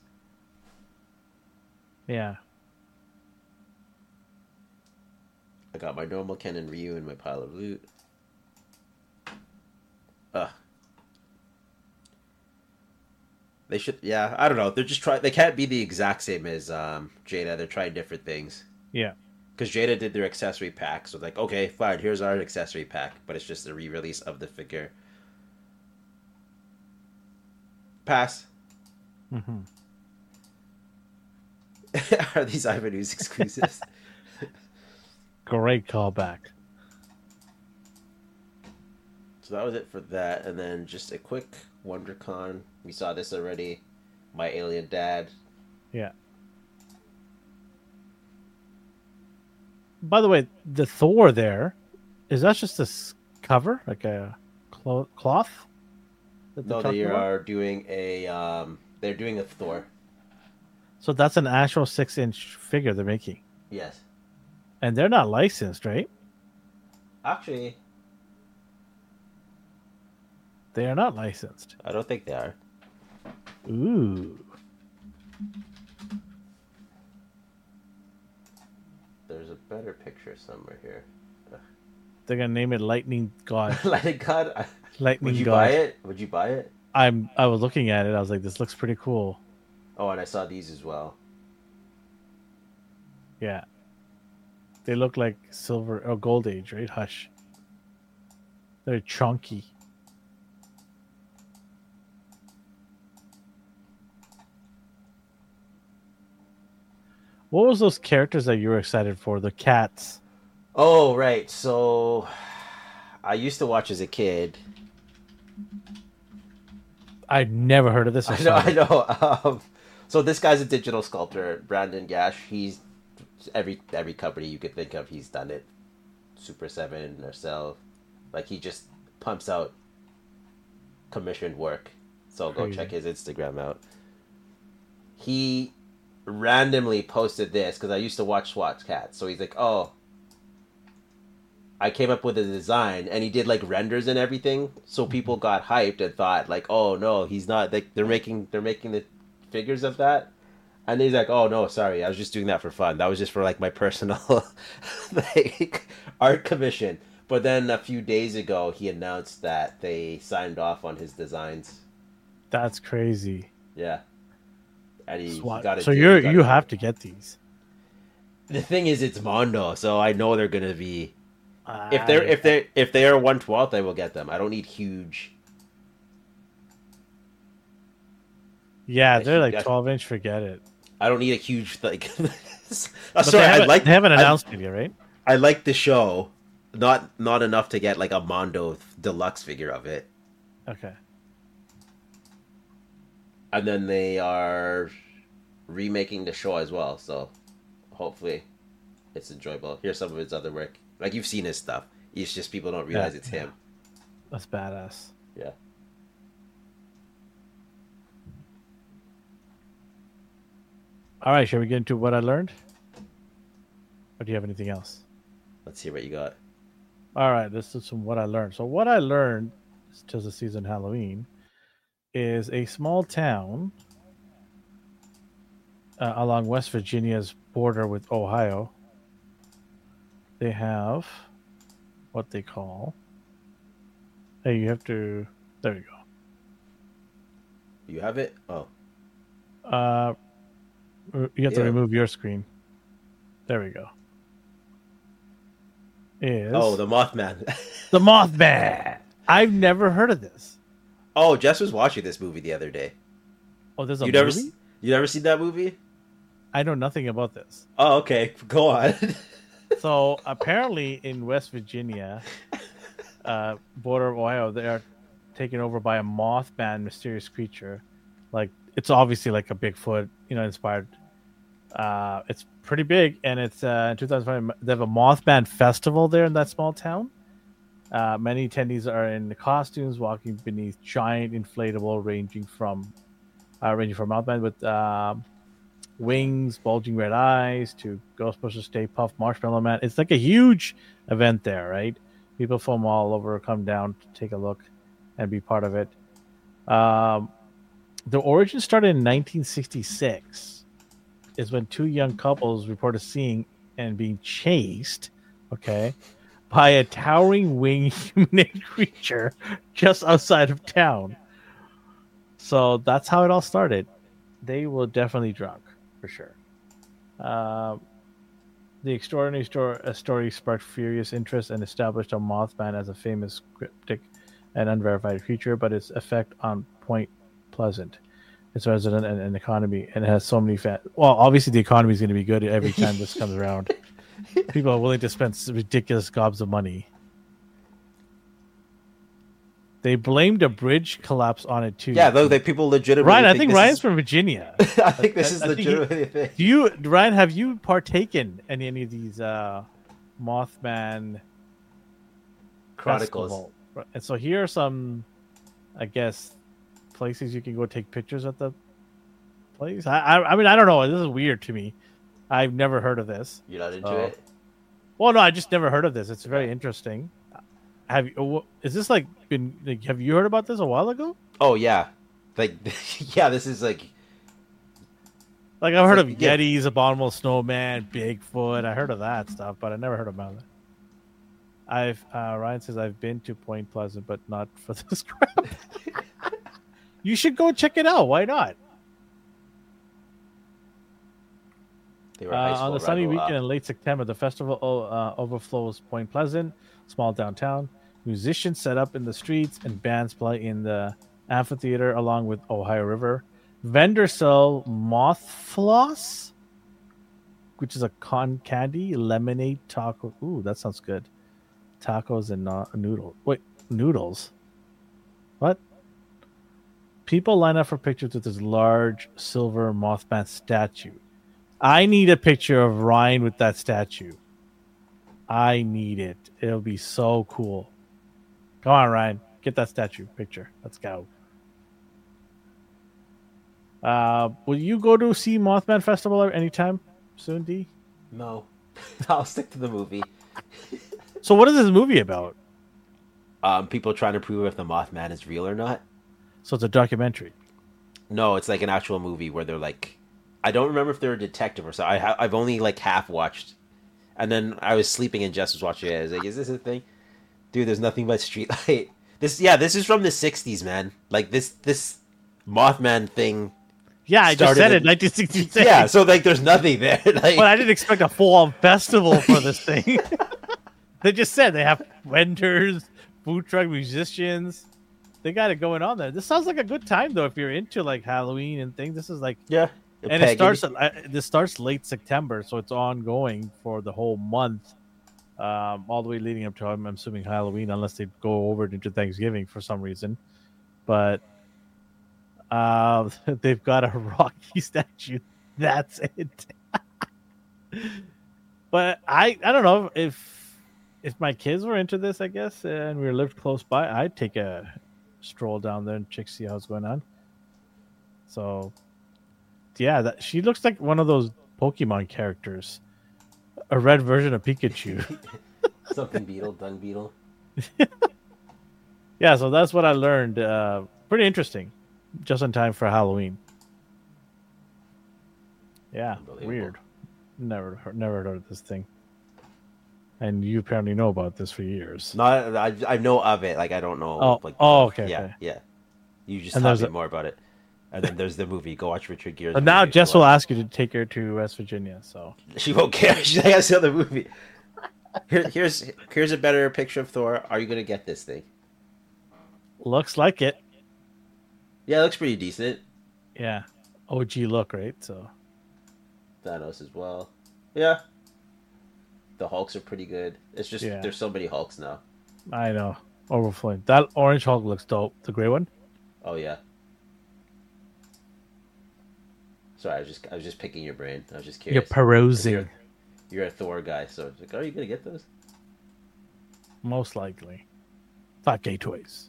Yeah. I got my normal Ken and Ryu in my pile of loot. Ugh. They should, yeah, I don't know. They're just trying, they can't be the exact same as um, Jada. They're trying different things. Yeah. Because Jada did their accessory pack. So, like, okay, fine, here's our accessory pack. But it's just a re release of the figure. Pass. Mm-hmm. Are these Ivan News exclusives? Great callback. So that was it for that. And then just a quick WonderCon. We saw this already. My Alien Dad. Yeah. By the way, the Thor there, is that just a s- cover? Like a clo- cloth? that they're No, talking they about? are doing a. Um, they're doing a Thor. So that's an actual six inch figure they're making. Yes. And they're not licensed, right? Actually, They are not licensed. I don't think they are. Ooh. There's a better picture somewhere here. They're gonna name it Lightning God. Lightning God. I- Lightning Would you God. buy it? Would you buy it? I'm I was looking at it, I was like, this looks pretty cool. Oh, and I saw these as well. Yeah. They look like silver or gold age, right? Hush. They're chunky. What was those characters that you were excited for? The cats. Oh, right. So, I used to watch as a kid. I'd never heard of this. I know, I know. Um, so this guy's a digital sculptor, Brandon Gash. He's every every company you could think of, he's done it. Super Seven or Cell, like he just pumps out commissioned work. So go Crazy. check his Instagram out. He randomly posted this because I used to watch SWAT Cats. So he's like, "Oh, I came up with a design," and he did like renders and everything. So people got hyped and thought like, "Oh no, he's not." Like they're making they're making the figures of that. And he's like, "Oh no, sorry, I was just doing that for fun. That was just for like my personal like art commission." But then a few days ago, he announced that they signed off on his designs. That's crazy. Yeah, and he, he SWAT. got it. So he you're got you it. have to get these. The thing is, it's Mondo, so I know they're gonna be. If they're I- if they if they are one twelfth, I will get them. I don't need huge. yeah, I they're should- like I- twelve inch. Forget it. I don't need a huge like. oh, But sorry, they I haven't, like they haven't I- announced it yet, right? I like the show, not not enough to get like a Mondo deluxe figure of it. Okay. And then they are remaking the show as well, so hopefully it's enjoyable. Here's some of his other work. Like you've seen his stuff. It's just people don't realize Yeah, it's yeah. him. That's badass. Yeah. All right, shall we get into what I learned? Or do you have anything else? Let's see what you got. All right, this is from what I learned. So what I learned, tis the season Halloween, is a small town uh, along West Virginia's border with Ohio. They have what they call. Hey, you have to. There we go. You have it? Oh. Uh, you have to Yeah. remove your screen. There we go. Is Oh, the Mothman. the Mothman. I've never heard of this. Oh, Jess was watching this movie the other day. Oh, there's a You never, movie? s- you never seen that movie? I know nothing about this. Oh, okay. Go on. So apparently, in West Virginia, uh, border of Ohio, they are taken over by a Mothman, mysterious creature. Like it's obviously like a Bigfoot, you know, inspired. Uh, it's pretty big, and it's uh, in two thousand five. They have a Mothman festival there in that small town. Uh, many attendees are in the costumes, walking beneath giant inflatable, ranging from uh, ranging from Mothman with um, wings, bulging red eyes, to Ghostbusters Stay Puft Marshmallow Man. It's like a huge event there, right? People from all over come down to take a look and be part of it. Um, the origin started in nineteen sixty-six. Is when two young couples reported seeing and being chased, okay, by a towering winged humanoid creature just outside of town. So that's how it all started. They were definitely drunk, for sure. Um, the extraordinary story, uh, story sparked furious interest and established a Mothman as a famous, cryptic, and unverified creature, but its effect on Point Pleasant, its resident and, and economy, and it has so many fat. Well, obviously the economy is going to be good every time this comes around. People are willing to spend ridiculous gobs of money. They blamed a bridge collapse on it too. Yeah, though they people legitimately. Ryan, I think think this Ryan's is- from Virginia. I think this I- is I think he- legitimately a thing. Do you, Ryan? Have you partaken in any of these uh, Mothman Chronicles. festival? Right, and so here are some, I guess, places you can go take pictures at the place. I, I, I mean, I don't know. This is weird to me. I've never heard of this. You're not into Oh. it? Well, no, I just never heard of this. It's very interesting. Have you? Is this like been? Like, have you heard about this a while ago? Oh yeah, like yeah. This is like Like I've heard like- of yeah. Yetis, Abominable Snowman, Bigfoot. I heard of that stuff, but I never heard about it. I've uh, Ryan says I've been to Point Pleasant, but not for this crap. You should go check it out. Why not? they were Uh, high on school the sunny rival, weekend uh, in late September, the festival uh, overflows Point Pleasant, small downtown. Musicians set up in the streets and bands play in the amphitheater along with Ohio River. Vendors sell moth floss, which is a con candy, lemonade, taco. Ooh, that sounds good. Tacos and no- noodle. Wait, noodles? What? People line up for pictures with this large silver Mothman statue. I need a picture of Ryan with that statue. I need it. It'll be so cool. Come on, Ryan. Get that statue picture. Let's go. Uh, will you go to see Mothman Festival anytime soon, D? No, I'll stick to the movie. So what is this movie about? Um, people trying to prove if the Mothman is real or not. So it's a documentary. No, it's like an actual movie where they're like, I don't remember if they're a detective or so. I ha- I've only like half watched, and then I was sleeping and Jess was watching it. I was like, is this a thing? Dude, there's nothing but streetlight. This, yeah, this is from the sixties, man. Like this, this Mothman thing. Yeah, I just Started said in- it, nineteen sixty-six. Yeah, so like, there's nothing there. Like, But I didn't expect a full-on festival for this thing. They just said they have vendors, food truck, musicians. They got it going on there. This sounds like a good time though if you're into like Halloween and things. This is like, yeah, and it starts. Uh, this starts late September, so it's ongoing for the whole month, um, all the way leading up to I'm assuming Halloween, unless they go over it into Thanksgiving for some reason. But uh, they've got a Rocky statue. That's it. But I, I don't know if if my kids were into this, I guess, and we lived close by, I'd take a stroll down there and check see how it's going on. So yeah, that she looks like one of those Pokemon characters, a red version of Pikachu. Something beetle, Dung Beetle. Yeah, so that's what I learned. Uh, pretty interesting, just in time for Halloween. Yeah, weird. Never, heard, never heard of this thing. And you apparently know about this for years. No, I, I, I know of it. Like I don't know. Oh, like, oh okay. Yeah, okay. yeah. You just And taught there's me a- more about it. And then there's the movie. Go watch Richard Gere's. And now movie if Jess you will want. ask you to take her to West Virginia. So She won't care. She's like, I saw the movie. Here, here's here's a better picture of Thor. Are you gonna get this thing? looks like it. Yeah, it looks pretty decent. Yeah, O G look, right? So Thanos as well. Yeah. The Hulks are pretty good. It's just Yeah. there's so many Hulks now. I know, overflowing. That orange Hulk looks dope. The gray one. Oh yeah. Sorry, I was just I was just picking your brain. I was just You're curious. perusing. You're, you're a Thor guy, so it's like, are you gonna get those? Most likely. Thought gateways.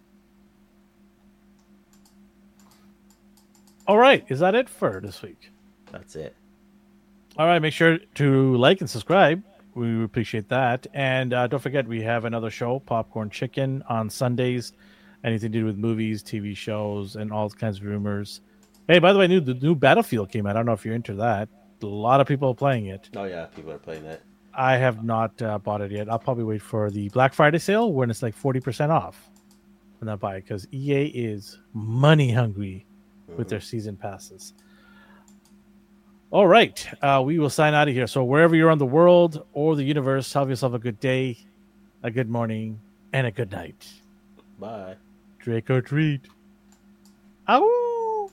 All right, is that it for this week? That's it. All right, make sure to like and subscribe. We appreciate that. And uh, don't forget, we have another show, Popcorn Chicken, on Sundays. Anything to do with movies, T V shows, and all kinds of rumors. Hey, by the way, new the new Battlefield came out. I don't know if you're into that. A lot of people are playing it. Oh yeah, people are playing that. I have not uh, bought it yet. I'll probably wait for the Black Friday sale when it's like forty percent off when I buy it, because E A is money hungry with their season passes. All right. Uh, we will sign out of here. So wherever you're on the world or the universe, have yourself a good day, a good morning, and a good night. Bye. Trick or treat. Ow!